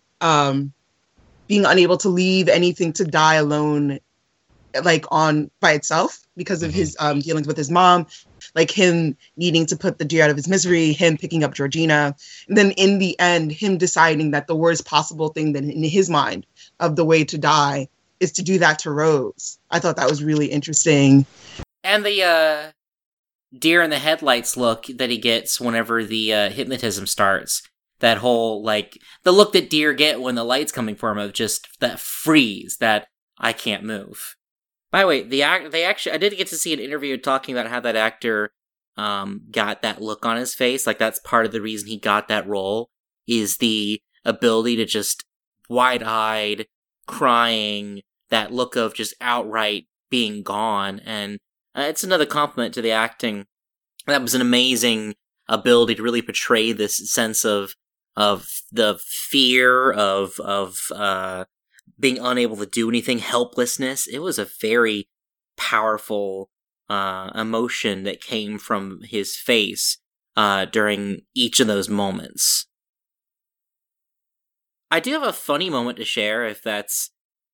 Speaker 11: leave anything to die alone, like by itself because of his dealings with his mom. Like him needing to put the deer out of his misery, him picking up Georgina, and then in the end, him deciding that the worst possible thing that in his mind of the way to die is to do that to Rose. I thought that was really interesting.
Speaker 12: And the deer in the headlights look that he gets whenever the hypnotism starts. That whole, like, the look that deer get when the light's coming for him of just that freeze, that I can't move. By the way, I did get to see an interview talking about how that actor got that look on his face. Like, that's part of the reason he got that role, is the ability to just wide-eyed, crying, that look of just outright being gone. And it's another compliment to the acting. That was an amazing ability to really portray this sense of the fear of being unable to do anything, helplessness. It was a very powerful emotion that came from his face during each of those moments. I do have a funny moment to share, if that's...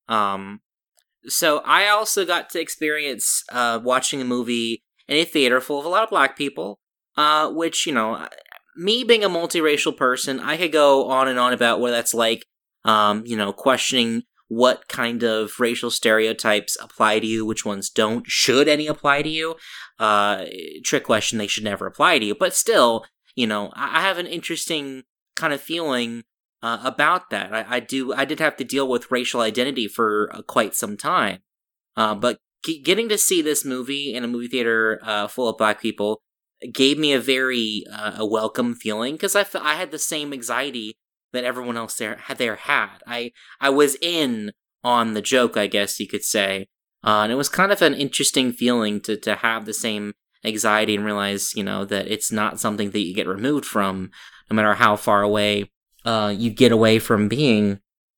Speaker 12: So I also got to experience watching a movie in a theater full of a lot of black people, which, me being a multiracial person, I could go on and on about what that's like, questioning what kind of racial stereotypes apply to you, which ones don't. Should any apply to you? Trick question, they should never apply to you. But still, I have an interesting kind of feeling about that. I did have to deal with racial identity for quite some time. But getting to see this movie in a movie theater full of Black people gave me a very a welcome feeling, because I had the same anxiety that everyone else there had. I was in on the joke, I guess you could say. And it was kind of an interesting feeling to have the same anxiety and realize, that it's not something that you get removed from, no matter how far away you get away from being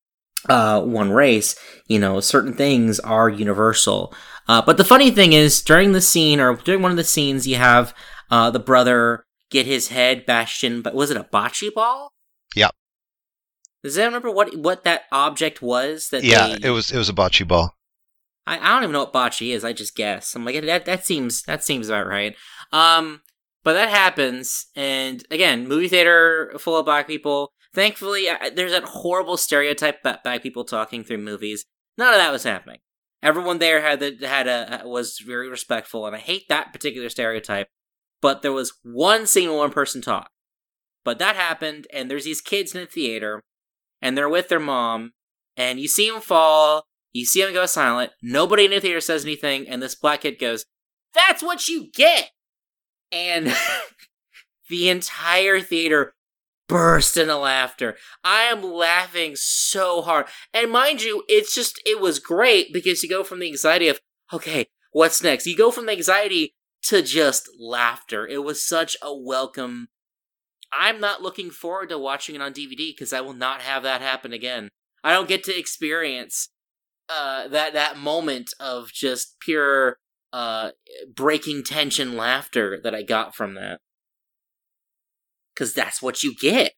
Speaker 12: one race. Certain things are universal. But the funny thing is, during one of the scenes, you have the brother get his head bashed in, but was it a bocce ball?
Speaker 10: Yeah.
Speaker 12: Does anyone remember what that object was?
Speaker 10: It was a bocce ball.
Speaker 12: I don't even know what bocce is. I just guess. I'm like, that seems about right. But that happens, and again, movie theater full of Black people. Thankfully, there's that horrible stereotype about Black people talking through movies. None of that was happening. Everyone there was very respectful, and I hate that particular stereotype. But there was one scene where one person talked. But that happened, and there's these kids in the theater, and they're with their mom, and you see them fall, you see them go silent, nobody in the theater says anything, and this Black kid goes, "That's what you get!" And the entire theater burst into laughter. I am laughing so hard. And mind you, it was great, because you go from the anxiety of, okay, what's next? You go from the anxiety to just laughter. It was such a welcome. I'm not looking forward to watching it on DVD, because I will not have that happen again. I don't get to experience that moment of just pure breaking tension laughter that I got from that. Because that's what you get.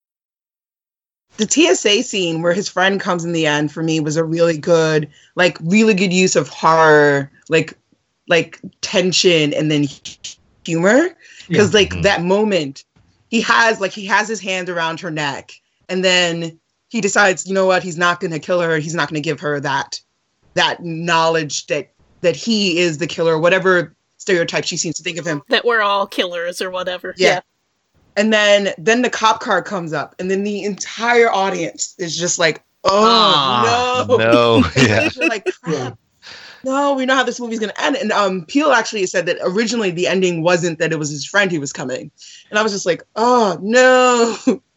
Speaker 11: The TSA scene where his friend comes in the end, for me, was a really good use of horror, like tension and then humor. Because that moment, he has his hands around her neck, and then he decides, you know what, he's not going to kill her. He's not going to give her that knowledge that he is the killer, whatever stereotype she seems to think of him.
Speaker 8: That we're all killers or whatever.
Speaker 11: Yeah. And then the cop car comes up, and then the entire audience is just like, oh, no.
Speaker 10: No. Yeah.
Speaker 11: They're like, crap. No, we know how this movie's going to end. And Peele actually said that originally the ending wasn't that it was his friend who was coming. And I was just like, oh, no.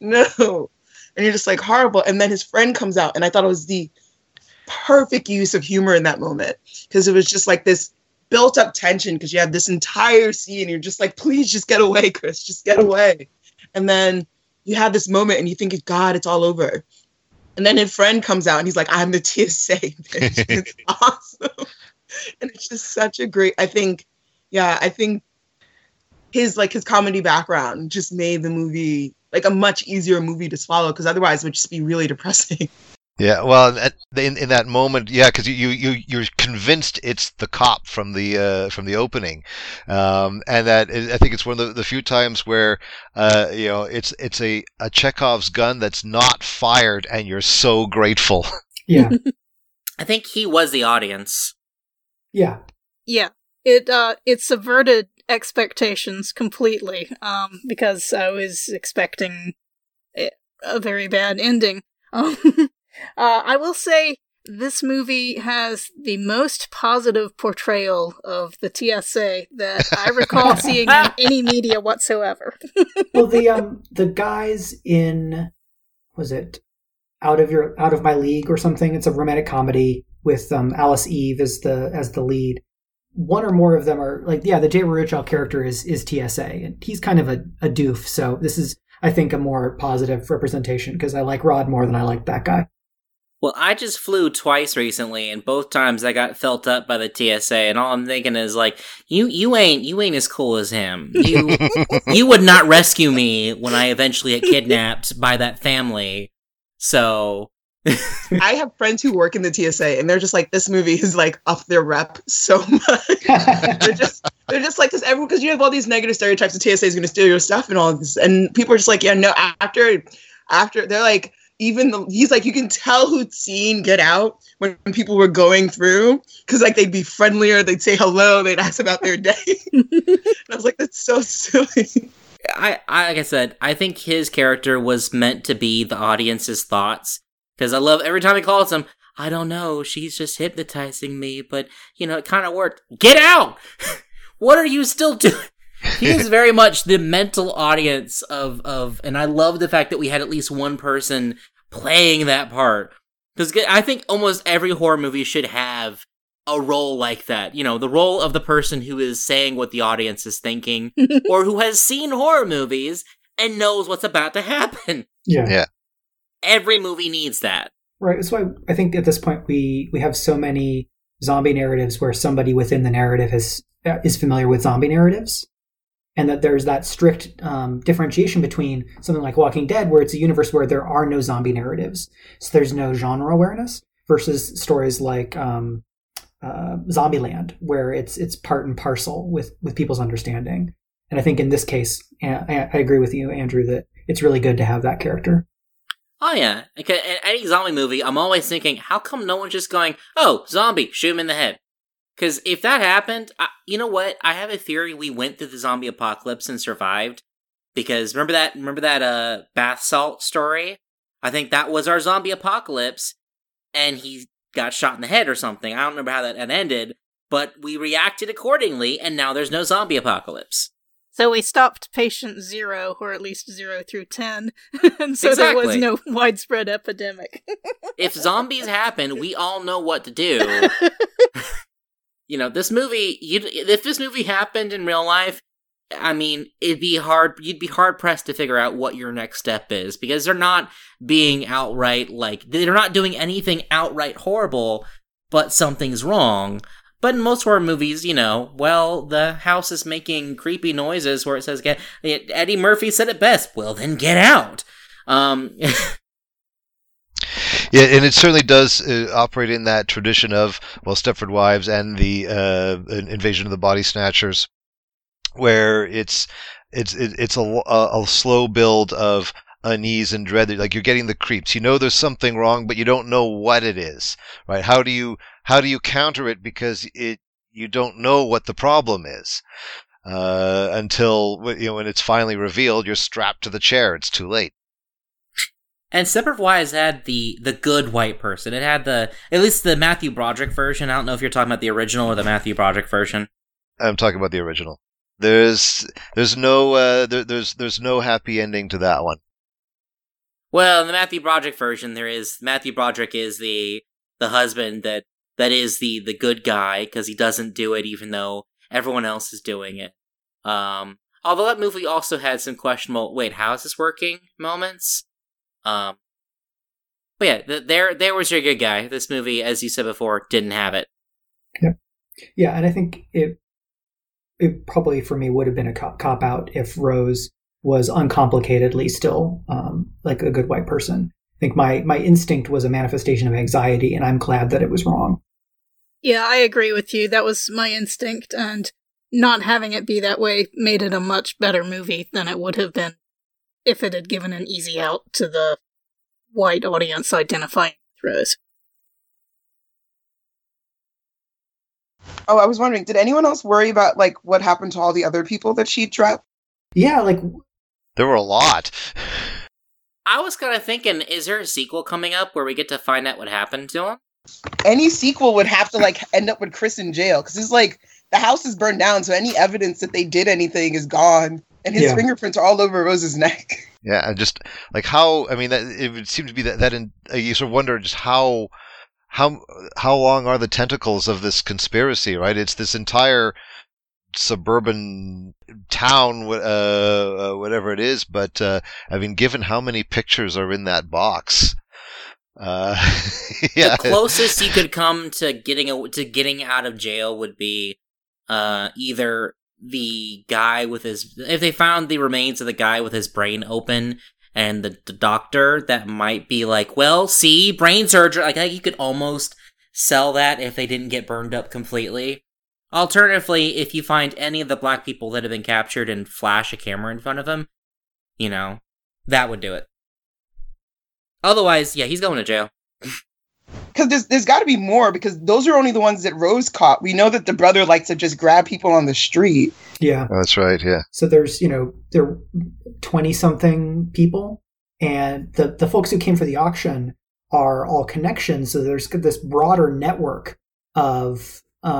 Speaker 11: And you're just like, horrible. And then his friend comes out, and I thought it was the perfect use of humor in that moment, because it was just like this built up tension, because you have this entire scene, you're just like, please just get away, Chris, just get away. And then you have this moment and you think, God, it's all over. And then his friend comes out and he's like, I'm the TSA bitch. It's awesome. And it's just such a great, I think his comedy background just made the movie like a much easier movie to swallow, because otherwise it would just be really depressing.
Speaker 10: Yeah, well, in that moment, yeah, because you're convinced it's the cop from the opening, and that I think it's one of the few times where it's a Chekhov's gun that's not fired, and you're so grateful.
Speaker 9: Yeah,
Speaker 12: I think he was the audience.
Speaker 9: Yeah,
Speaker 8: it subverted expectations completely, because I was expecting a very bad ending. I will say this movie has the most positive portrayal of the TSA that I recall seeing in any media whatsoever.
Speaker 9: Well, the guys in, was it Out of My League or something? It's a romantic comedy with Alice Eve as the lead. One or more of them are like, the Jay Baruchel character is TSA, and he's kind of a doof. So this is, I think, a more positive representation, because I like Rod more than I like that guy.
Speaker 12: Well, I just flew twice recently, and both times I got felt up by the TSA, and all I'm thinking is like, you ain't as cool as him. You would not rescue me when I eventually get kidnapped by that family. So
Speaker 11: I have friends who work in the TSA, and they're just like, this movie is like up their rep so much. they're just like, because you have all these negative stereotypes, the TSA is going to steal your stuff and all of this, and people are just like, yeah, no. After they're like, he's like, you can tell who'd seen Get Out when people were going through, because like they'd be friendlier, they'd say hello, they'd ask about their day. And I was like, that's so silly.
Speaker 12: Like I said, I think his character was meant to be the audience's thoughts. Because I love every time he calls him, I don't know, she's just hypnotizing me, but, it kind of worked. Get out! What are you still doing? He is very much the mental audience of, and I love the fact that we had at least one person playing that part. Because I think almost every horror movie should have a role like that. The role of the person who is saying what the audience is thinking, or who has seen horror movies and knows what's about to happen.
Speaker 10: Yeah.
Speaker 12: Every movie needs that.
Speaker 9: Right. That's why I think at this point we have so many zombie narratives where somebody within the narrative is familiar with zombie narratives. And that there's that strict differentiation between something like Walking Dead, where it's a universe where there are no zombie narratives. So there's no genre awareness, versus stories like Zombieland, where it's part and parcel with people's understanding. And I think in this case, I agree with you, Andrew, that it's really good to have that character.
Speaker 12: Oh, yeah. In any zombie movie, I'm always thinking, how come no one's just going, oh, zombie, shoot him in the head? Because if that happened, you know what? I have a theory we went through the zombie apocalypse and survived. Because remember that bath salt story? I think that was our zombie apocalypse, and he got shot in the head or something. I don't remember how that ended, but we reacted accordingly, and now there's no zombie apocalypse.
Speaker 8: So we stopped patient 0, or at least 0 through 10, and so There was no widespread epidemic.
Speaker 12: If zombies happen, we all know what to do. This movie, if this movie happened in real life, I mean, you'd be hard-pressed to figure out what your next step is, because they're not being outright, they're not doing anything outright horrible, but something's wrong. But in most horror movies, the house is making creepy noises where it says, Eddie Murphy said it best, well, then get out.
Speaker 10: Yeah, and it certainly does operate in that tradition of, Stepford Wives and the Invasion of the Body Snatchers, where it's a slow build of unease and dread. Like, you're getting the creeps. There's something wrong, but you don't know what it is, right? How do you counter it, because you don't know what the problem is until when it's finally revealed. You're strapped to the chair. It's too late.
Speaker 12: And Stepford Wives had the good white person. It had at least the Matthew Broderick version. I don't know if you're talking about the original or the Matthew Broderick version.
Speaker 10: I'm talking about the original. There's no happy ending to that one.
Speaker 12: Well, in the Matthew Broderick version, Matthew Broderick is the husband that is the good guy, because he doesn't do it even though everyone else is doing it. Although that movie also had some questionable, wait, how is this working moments. But yeah, there was your good guy. This movie, as you said before, didn't have it.
Speaker 9: Yeah, and I think it probably for me would have been a cop out if Rose was uncomplicatedly still like a good white person. I think my instinct was a manifestation of anxiety, and I'm glad that it was wrong.
Speaker 8: Yeah, I agree with you. That was my instinct, and not having it be that way made it a much better movie than it would have been if it had given an easy out to the white audience identifying Rose.
Speaker 11: Oh, I was wondering, did anyone else worry about what happened to all the other people that she trapped?
Speaker 9: Yeah,
Speaker 10: there were a lot.
Speaker 12: I was kind of thinking, is there a sequel coming up where we get to find out what happened to him?
Speaker 11: Any sequel would have to end up with Chris in jail, because it's the house is burned down, so any evidence that they did anything is gone. And his fingerprints are all over Rose's neck.
Speaker 10: Yeah, and just how, I mean, it would seem to be that you sort of wonder just how long are the tentacles of this conspiracy, right? It's this entire suburban town, whatever it is, but I mean, given how many pictures are in that box, yeah.
Speaker 12: The closest you could come to getting out of jail would be either the guy with if they found the remains of the guy with his brain open and the doctor that might be like, well, see, brain surgery. Like, you could almost sell that if they didn't get burned up completely. Alternatively, if you find any of the black people that have been captured and flash a camera in front of them, you know, that would do it. Otherwise, yeah, he's going to jail.
Speaker 11: Because there's got to be more, because those are only the ones that Rose caught. We know that the brother likes to just grab people on the street.
Speaker 9: Yeah.
Speaker 10: That's right, yeah.
Speaker 9: So there's, there are 20-something people, and the folks who came for the auction are all connections. So there's this broader network of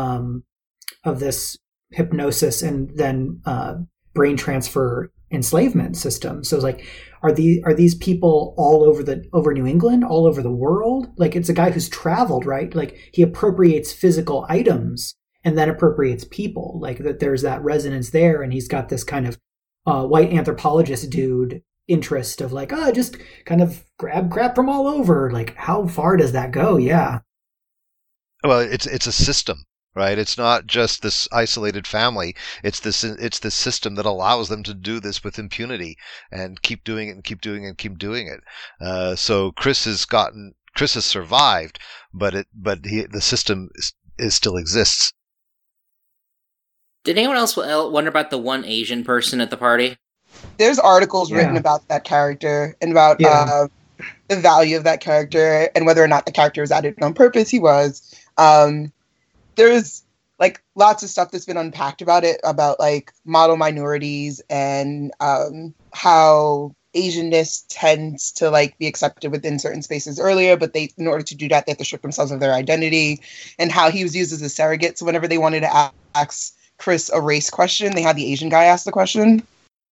Speaker 9: this hypnosis and then brain transfer enslavement system. So it's like, are these people all over New England, all over the world? Like, it's a guy who's traveled, right? Like, he appropriates physical items and then appropriates people. Like, that there's that resonance there, and he's got this kind of white anthropologist dude interest of like, just kind of grab crap from all over. Like, how far does that go? Yeah.
Speaker 10: Well, it's a system. Right, it's not just this isolated family. It's this system that allows them to do this with impunity and keep doing it and keep doing it and keep doing it. So Chris has survived, but the system still exists.
Speaker 12: Did anyone else wonder about the one Asian person at the party?
Speaker 11: There's articles written about that character and about the value of that character and whether or not the character was added on purpose. He was. There's like lots of stuff that's been unpacked about it, about like model minorities and how Asianness tends to like be accepted within certain spaces earlier, but in order to do that, they have to strip themselves of their identity, and how he was used as a surrogate. So whenever they wanted to ask Chris a race question, they had the Asian guy ask the question.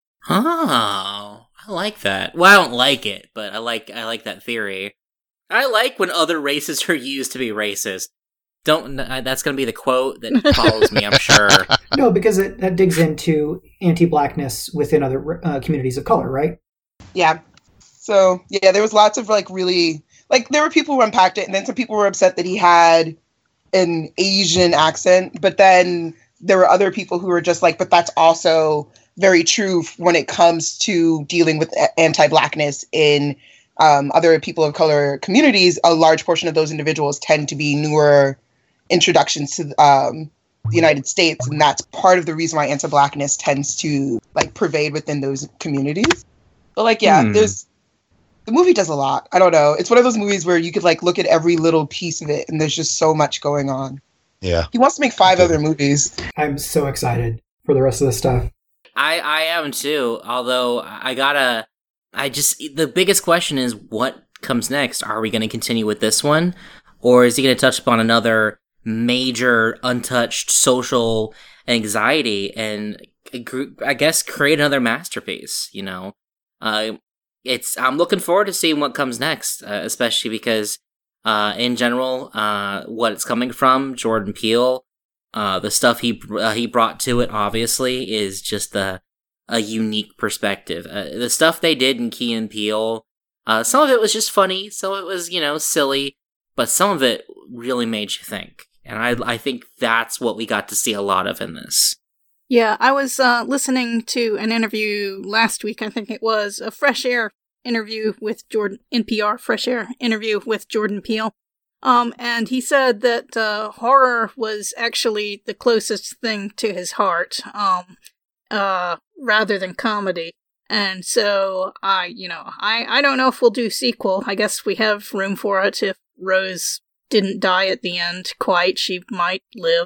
Speaker 12: Oh, I like that. Well, I don't like it, but I like that theory. I like when other races are used to be racist. That's going to be the quote that follows me, I'm sure.
Speaker 9: No, because that digs into anti-blackness within other communities of color, right?
Speaker 11: Yeah. So, yeah, there was lots of, like, really... Like, there were people who unpacked it, and then some people were upset that he had an Asian accent, but then there were other people who were just like, but that's also very true when it comes to dealing with anti-blackness in other people of color communities. A large portion of those individuals tend to be newer introductions to the United States, and that's part of the reason why anti-blackness tends to like pervade within those communities. But like, the movie does a lot. I don't know. It's one of those movies where you could like look at every little piece of it, and there's just so much going on.
Speaker 10: Yeah,
Speaker 11: he wants to make 5 other movies.
Speaker 9: I'm so excited for the rest of the stuff.
Speaker 12: I am too. Although the biggest question is what comes next. Are we going to continue with this one, or is he going to touch upon another major untouched social anxiety and I guess create another masterpiece? You know, I'm looking forward to seeing what comes next, especially because in general, what it's coming from, Jordan Peele, the stuff he brought to it obviously is just a unique perspective. The stuff they did in Key and Peele, some of it was just funny, some of it was, silly, but some of it really made you think. And I think that's what we got to see a lot of in this.
Speaker 8: Yeah, I was listening to an interview last week, I think it was, a Fresh Air interview with NPR Fresh Air interview with Jordan Peele. And he said that horror was actually the closest thing to his heart, rather than comedy. And so I don't know if we'll do sequel. I guess we have room for it if Rose didn't die at the end quite. She might live.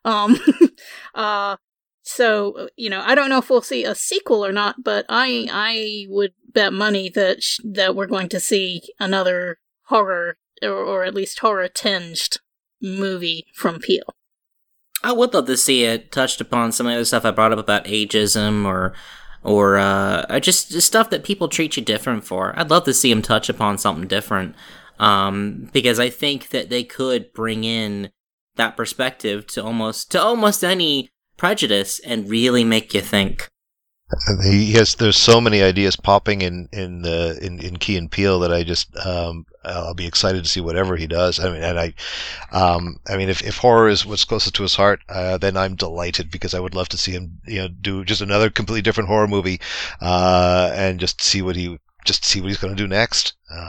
Speaker 8: So, I don't know if we'll see a sequel or not, but I would bet money that we're going to see another horror, or at least horror-tinged movie from Peele.
Speaker 12: I would love to see it touched upon some of the other stuff I brought up about ageism or just stuff that people treat you different for. I'd love to see him touch upon something different, because I think that they could bring in that perspective to almost any prejudice and really make you think.
Speaker 10: There's so many ideas popping in Key and Peele that I just I'll be excited to see whatever he does. I mean, if horror is what's closest to his heart, then I'm delighted, because I would love to see him do just another completely different horror movie, and just see what he just see what he's going to do next.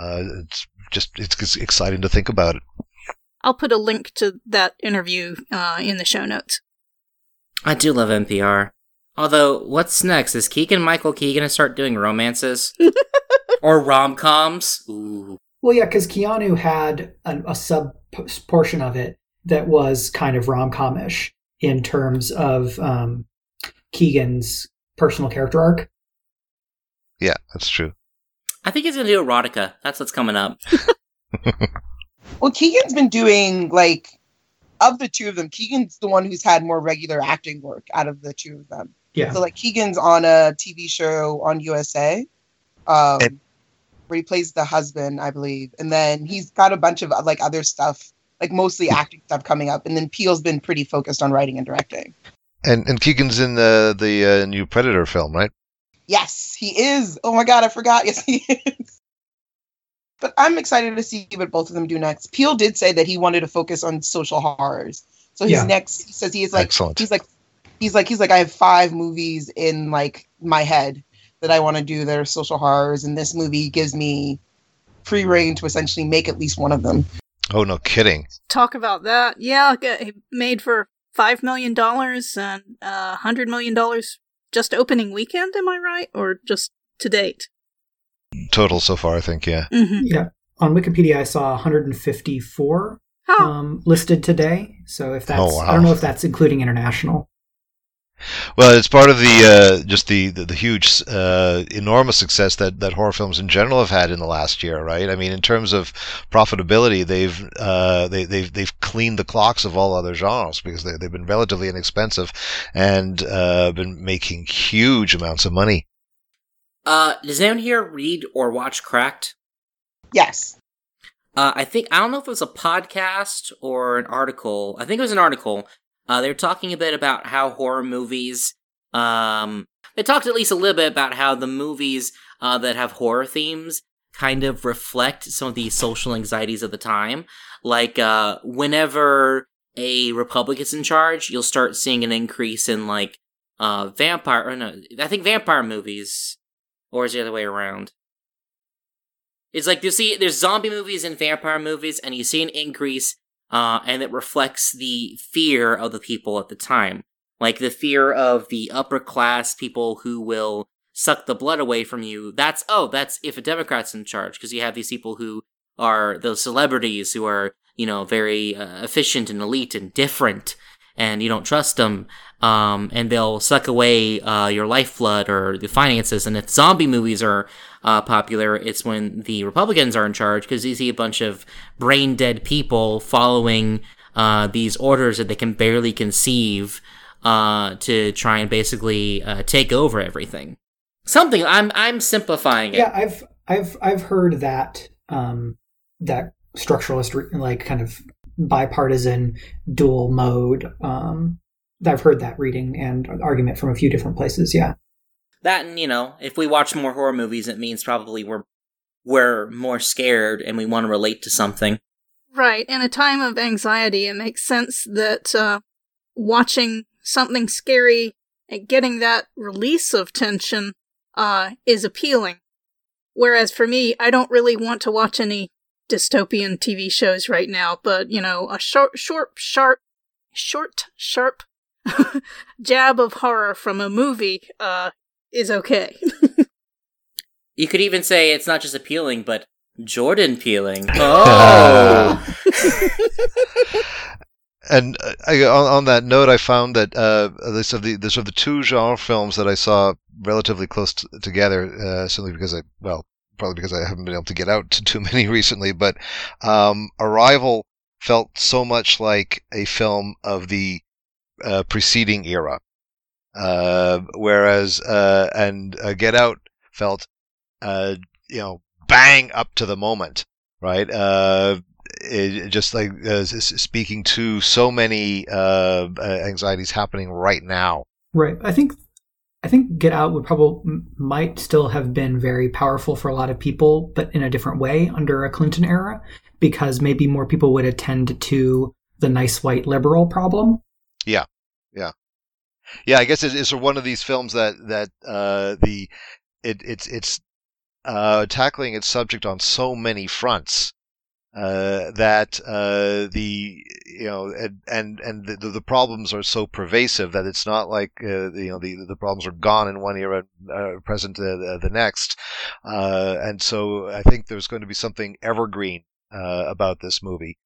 Speaker 10: It's exciting to think about it.
Speaker 8: I'll put a link to that interview in the show notes.
Speaker 12: I do love NPR. Although, what's next? Is Keegan-Michael Key going to start doing romances? Or rom-coms? Ooh.
Speaker 9: Well, yeah, because Keanu had a sub-portion of it that was kind of rom-com-ish in terms of Keegan's personal character arc.
Speaker 10: Yeah, that's true.
Speaker 12: I think he's going to do erotica. That's what's coming up.
Speaker 11: Well, Keegan's been doing, like, of the two of them, Keegan's the one who's had more regular acting work out of the two of them.
Speaker 9: Yeah.
Speaker 11: So, like, Keegan's on a TV show on USA, where he plays the husband, I believe. And then he's got a bunch of, like, other stuff, like, mostly acting stuff coming up. And then Peele's been pretty focused on writing and directing.
Speaker 10: And Keegan's in the new Predator film, right?
Speaker 11: Yes, he is. Oh, my God, I forgot. Yes, he is. But I'm excited to see what both of them do next. Peele did say that he wanted to focus on social horrors. So his next, he says he's like,
Speaker 10: excellent.
Speaker 11: He's like, I have 5 movies in like my head that I want to do that are social horrors, and this movie gives me free reign to essentially make at least one of them.
Speaker 10: Oh, no kidding.
Speaker 8: Talk about that. Yeah, made for $5 million and $100 million just opening weekend, am I right? Or just to date?
Speaker 10: Total so far, I think, yeah.
Speaker 8: Mm-hmm.
Speaker 9: Yeah. On Wikipedia, I saw 154 listed today. So if that's, I don't know if that's including international.
Speaker 10: Well, it's part of the just the huge, enormous success that horror films in general have had in the last year, right? I mean, in terms of profitability, they've cleaned the clocks of all other genres because they've been relatively inexpensive and been making huge amounts of money.
Speaker 12: Does anyone here read or watch Cracked?
Speaker 11: Yes.
Speaker 12: I don't know if it was a podcast or an article. I think it was an article. They were talking a bit about how horror movies, they talked at least a little bit about how the movies that have horror themes kind of reflect some of the social anxieties of the time. Like, whenever a Republic is in charge, you'll start seeing an increase in, like, vampire movies. Or is it the other way around? It's like, there's zombie movies and vampire movies, and you see an increase, and it reflects the fear of the people at the time. Like, the fear of the upper class people who will suck the blood away from you. That's if a Democrat's in charge, because you have these people who are those celebrities who are, very efficient and elite and different, and you don't trust them, and they'll suck away your lifeblood or the finances. And if zombie movies are popular, it's when the Republicans are in charge, because you see a bunch of brain-dead people following these orders that they can barely conceive to try and basically take over everything. Something I'm simplifying it.
Speaker 9: Yeah, I've heard that that structuralist like kind of bipartisan dual mode. I've heard that reading and argument from a few different places. Yeah,
Speaker 12: that, and if we watch more horror movies, it means probably we're more scared and we want to relate to something.
Speaker 8: Right. In a time of anxiety, it makes sense that watching something scary and getting that release of tension is appealing. Whereas for me, I don't really want to watch any dystopian TV shows right now, but, a sharp jab of horror from a movie is okay.
Speaker 12: You could even say it's not just appealing, but Jordan peeling. Oh!
Speaker 10: And on that note, I found that the two genre films that I saw relatively close together, simply because probably because I haven't been able to get out to too many recently, but Arrival felt so much like a film of the preceding era, whereas Get Out felt bang up to the moment, right? It just like speaking to so many anxieties happening right now.
Speaker 9: Right. I think Get Out might still have been very powerful for a lot of people, but in a different way under a Clinton era, because maybe more people would attend to the nice white liberal problem.
Speaker 10: Yeah. I guess it's one of these films that it's tackling its subject on so many fronts that the problems are so pervasive that it's not like the problems are gone in one era, present the next, and so I think there's going to be something evergreen about this movie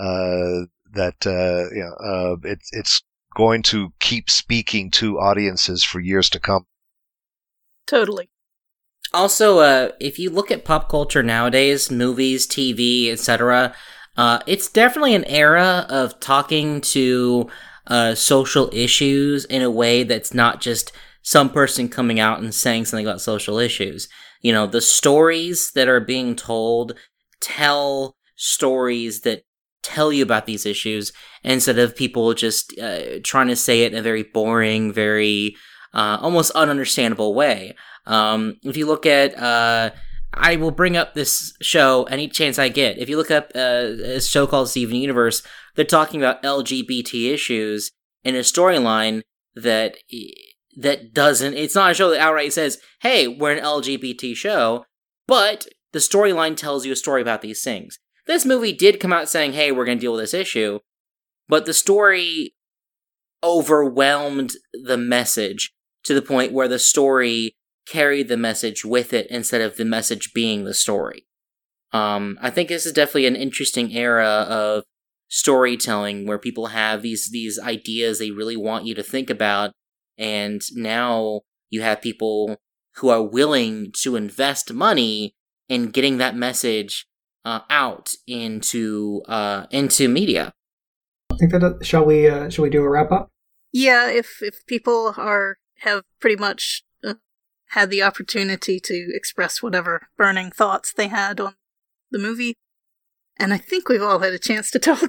Speaker 10: it's going to keep speaking to audiences for years to come.
Speaker 8: Totally.
Speaker 12: Also, if you look at pop culture nowadays, movies, TV, etc., it's definitely an era of talking to social issues in a way that's not just some person coming out and saying something about social issues. You know, the stories that are being told tell stories that tell you about these issues instead of people just trying to say it in a very boring, very almost ununderstandable way. If you look at, I will bring up this show any chance I get. If you look up a show called Steven Universe, they're talking about LGBT issues in a storyline that doesn't, it's not a show that outright says, hey, we're an LGBT show, but the storyline tells you a story about these things. This movie did come out saying, hey, we're going to deal with this issue, but the story overwhelmed the message to the point where the story carried the message with it instead of the message being the story. I think this is definitely an interesting era of storytelling where people have these ideas they really want you to think about, and now you have people who are willing to invest money in getting that message out into media.
Speaker 9: I think that shall we do a wrap up?
Speaker 8: Yeah, if people have pretty much had the opportunity to express whatever burning thoughts they had on the movie, and I think we've all had a chance to talk.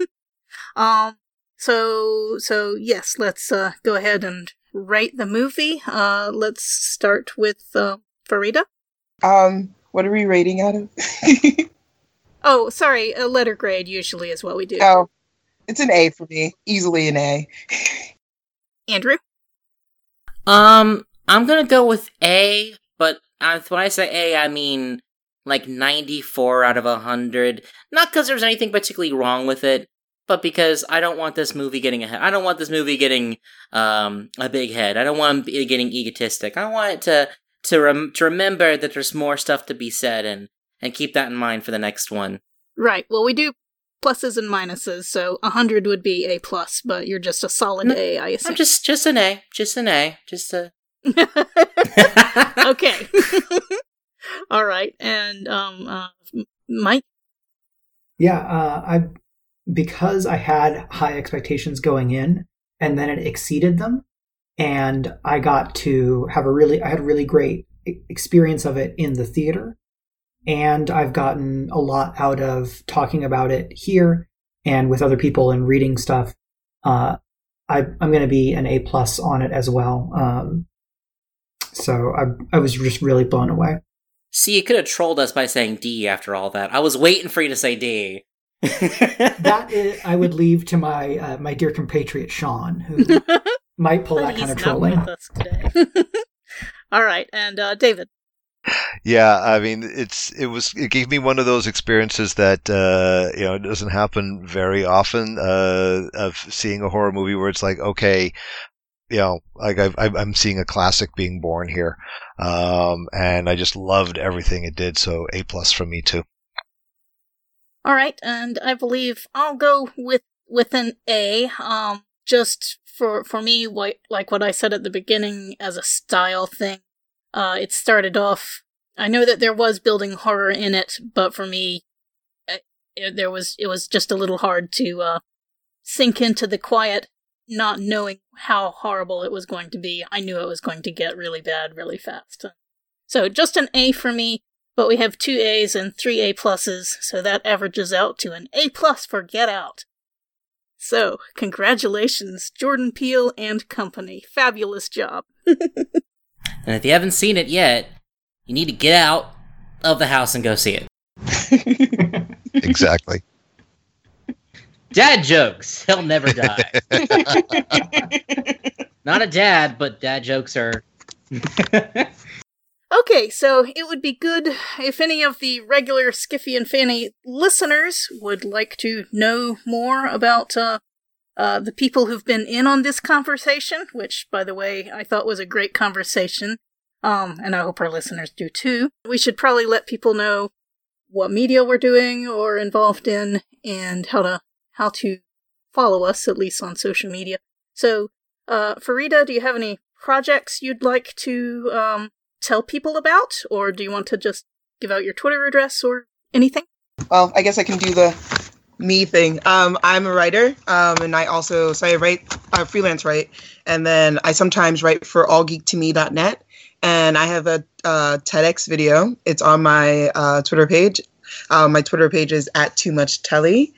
Speaker 8: So yes, let's go ahead and rate the movie. Let's start with Farida.
Speaker 11: What are we rating out of?
Speaker 8: Oh, sorry, a letter grade usually is what we do.
Speaker 11: Oh, it's an A for me. Easily an A.
Speaker 8: Andrew?
Speaker 12: I'm gonna go with A, but when I say A, I mean like 94 out of 100. Not because there's anything particularly wrong with it, but because I don't want this movie getting ahead. I don't want this movie getting a big head. I don't want it getting egotistic. I want it to remember that there's more stuff to be said and keep that in mind for the next one.
Speaker 8: Right. Well, we do pluses and minuses, so 100 would be A+, but you're just a solid A, I assume.
Speaker 12: I'm just an A. Just an A. Just a...
Speaker 8: Okay. All right. And Mike?
Speaker 9: Yeah, because I had high expectations going in, and then it exceeded them, and I got to have I had a really great experience of it in the theater, and I've gotten a lot out of talking about it here and with other people and reading stuff. I'm going to be an A+ on it as well. So I was just really blown away.
Speaker 12: See, you could have trolled us by saying D after all that. I was waiting for you to say D.
Speaker 9: I would leave to my my dear compatriot Sean, who might pull that kind of trolling.
Speaker 8: Not with us today. All right, and David.
Speaker 10: Yeah, I mean, it gave me one of those experiences that it doesn't happen very often of seeing a horror movie where it's like, okay, like I'm seeing a classic being born here, and I just loved everything it did. So A+ from me too.
Speaker 8: All right, and I believe I'll go with an A. Just for me, like what I said at the beginning, as a style thing. It started off, I know that there was building horror in it, but for me, it was just a little hard to sink into the quiet, not knowing how horrible it was going to be. I knew it was going to get really bad really fast. So just an A for me, but we have 2 A's and 3 A+, so that averages out to an A+ for Get Out. So, congratulations, Jordan Peele and company. Fabulous job.
Speaker 12: And if you haven't seen it yet, you need to get out of the house and go see it.
Speaker 10: Exactly.
Speaker 12: Dad jokes. He'll never die. Not a dad, but dad jokes are...
Speaker 8: Okay, so it would be good if any of the regular Skiffy and Fanny listeners would like to know more about the people who've been in on this conversation, which, by the way, I thought was a great conversation, and I hope our listeners do too. We should probably let people know what media we're doing or involved in, and how to follow us, at least on social media. So, Farida, do you have any projects you'd like to tell people about, or do you want to just give out your Twitter address or anything?
Speaker 11: Well, I guess I can do the me thing. I'm a writer, and I freelance write, and then I sometimes write for allgeektome.net, and I have a TEDx video. It's on my Twitter page. My Twitter page is @TooMuchTelly.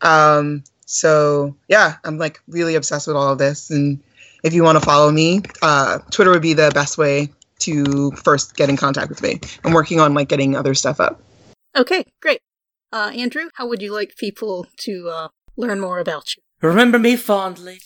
Speaker 11: So yeah, I'm like really obsessed with all of this, and if you want to follow me, Twitter would be the best way to first get in contact with me. I'm working on like getting other stuff up. Okay, great. Andrew, how would you like people to learn more about you?
Speaker 12: Remember me fondly.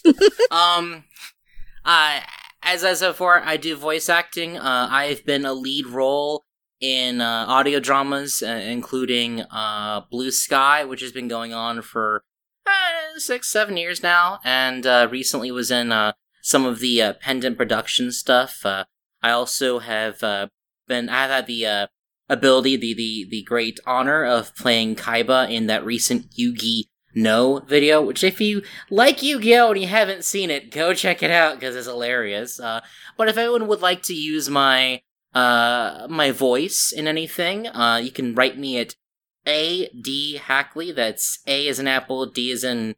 Speaker 12: As I said before, I do voice acting. I've been a lead role in audio dramas, including Blue Sky, which has been going on for 6-7 years now, and recently was in some of the Pendant Production stuff. I also have I've had the ability, the great honor of playing Kaiba in that recent Yu-Gi No video, which if you like Yu-Gi-Oh! And you haven't seen it, go check it out, because it's hilarious. But if anyone would like to use my voice in anything, you can write me at A.D. Hackley, that's A as in Apple, D as in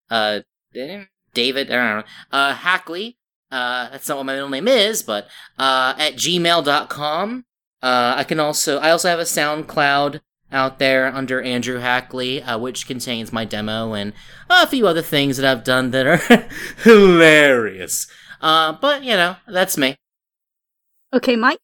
Speaker 12: David, I don't know, Hackley, that's not what my middle name is, but at gmail.com. I also have a SoundCloud out there under Andrew Hackley, which contains my demo and a few other things that I've done that are hilarious. But, that's me.
Speaker 8: Okay, Mike?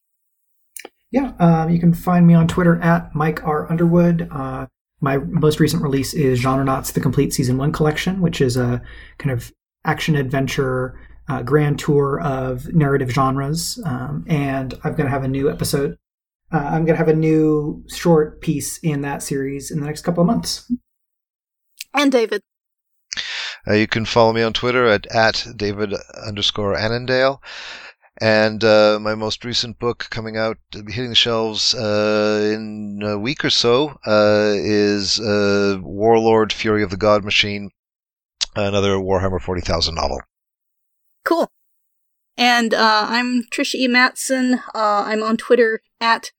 Speaker 9: Yeah, you can find me on Twitter at Mike R. Underwood. My most recent release is Genrenauts, the Complete Season 1 collection, which is a kind of action-adventure grand tour of narrative genres. And I'm going to have a new episode. I'm going to have a new short piece in that series in the next couple of months.
Speaker 8: And David?
Speaker 10: You can follow me on Twitter at David_Annandale. And my most recent book coming out, hitting the shelves in a week or so, is Warlord, Fury of the God Machine, another Warhammer 40,000 novel.
Speaker 8: Cool. And I'm Trisha E. Matson. I'm on Twitter at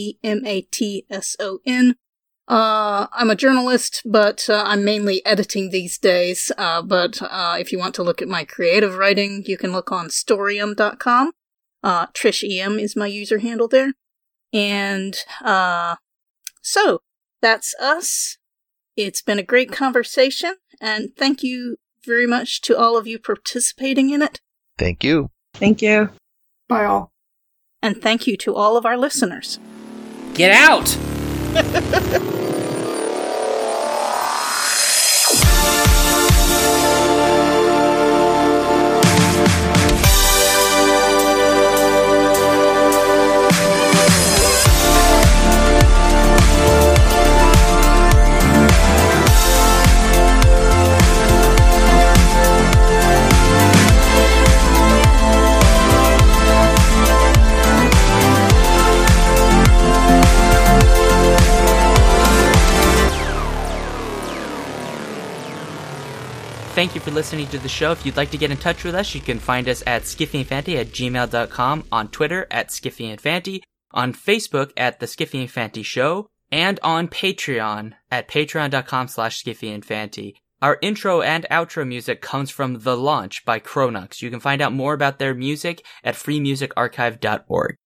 Speaker 8: PEMATSON. I'm a journalist, but I'm mainly editing these days. But if you want to look at my creative writing, you can look on Storium.com. TrishEM is my user handle there. And so, that's us. It's been a great conversation, and thank you very much to all of you participating in it.
Speaker 10: Thank you.
Speaker 11: Thank you.
Speaker 9: Bye, all.
Speaker 8: And thank you to all of our listeners.
Speaker 12: Get out! Thank you for listening to the show. If you'd like to get in touch with us, you can find us at skiffyandfanty@gmail.com, on Twitter at skiffyandfanty, on Facebook at The Skiffy and Fanty Show, and on Patreon at patreon.com/skiffyandfanty. Our intro and outro music comes from The Launch by Chronux. You can find out more about their music at freemusicarchive.org.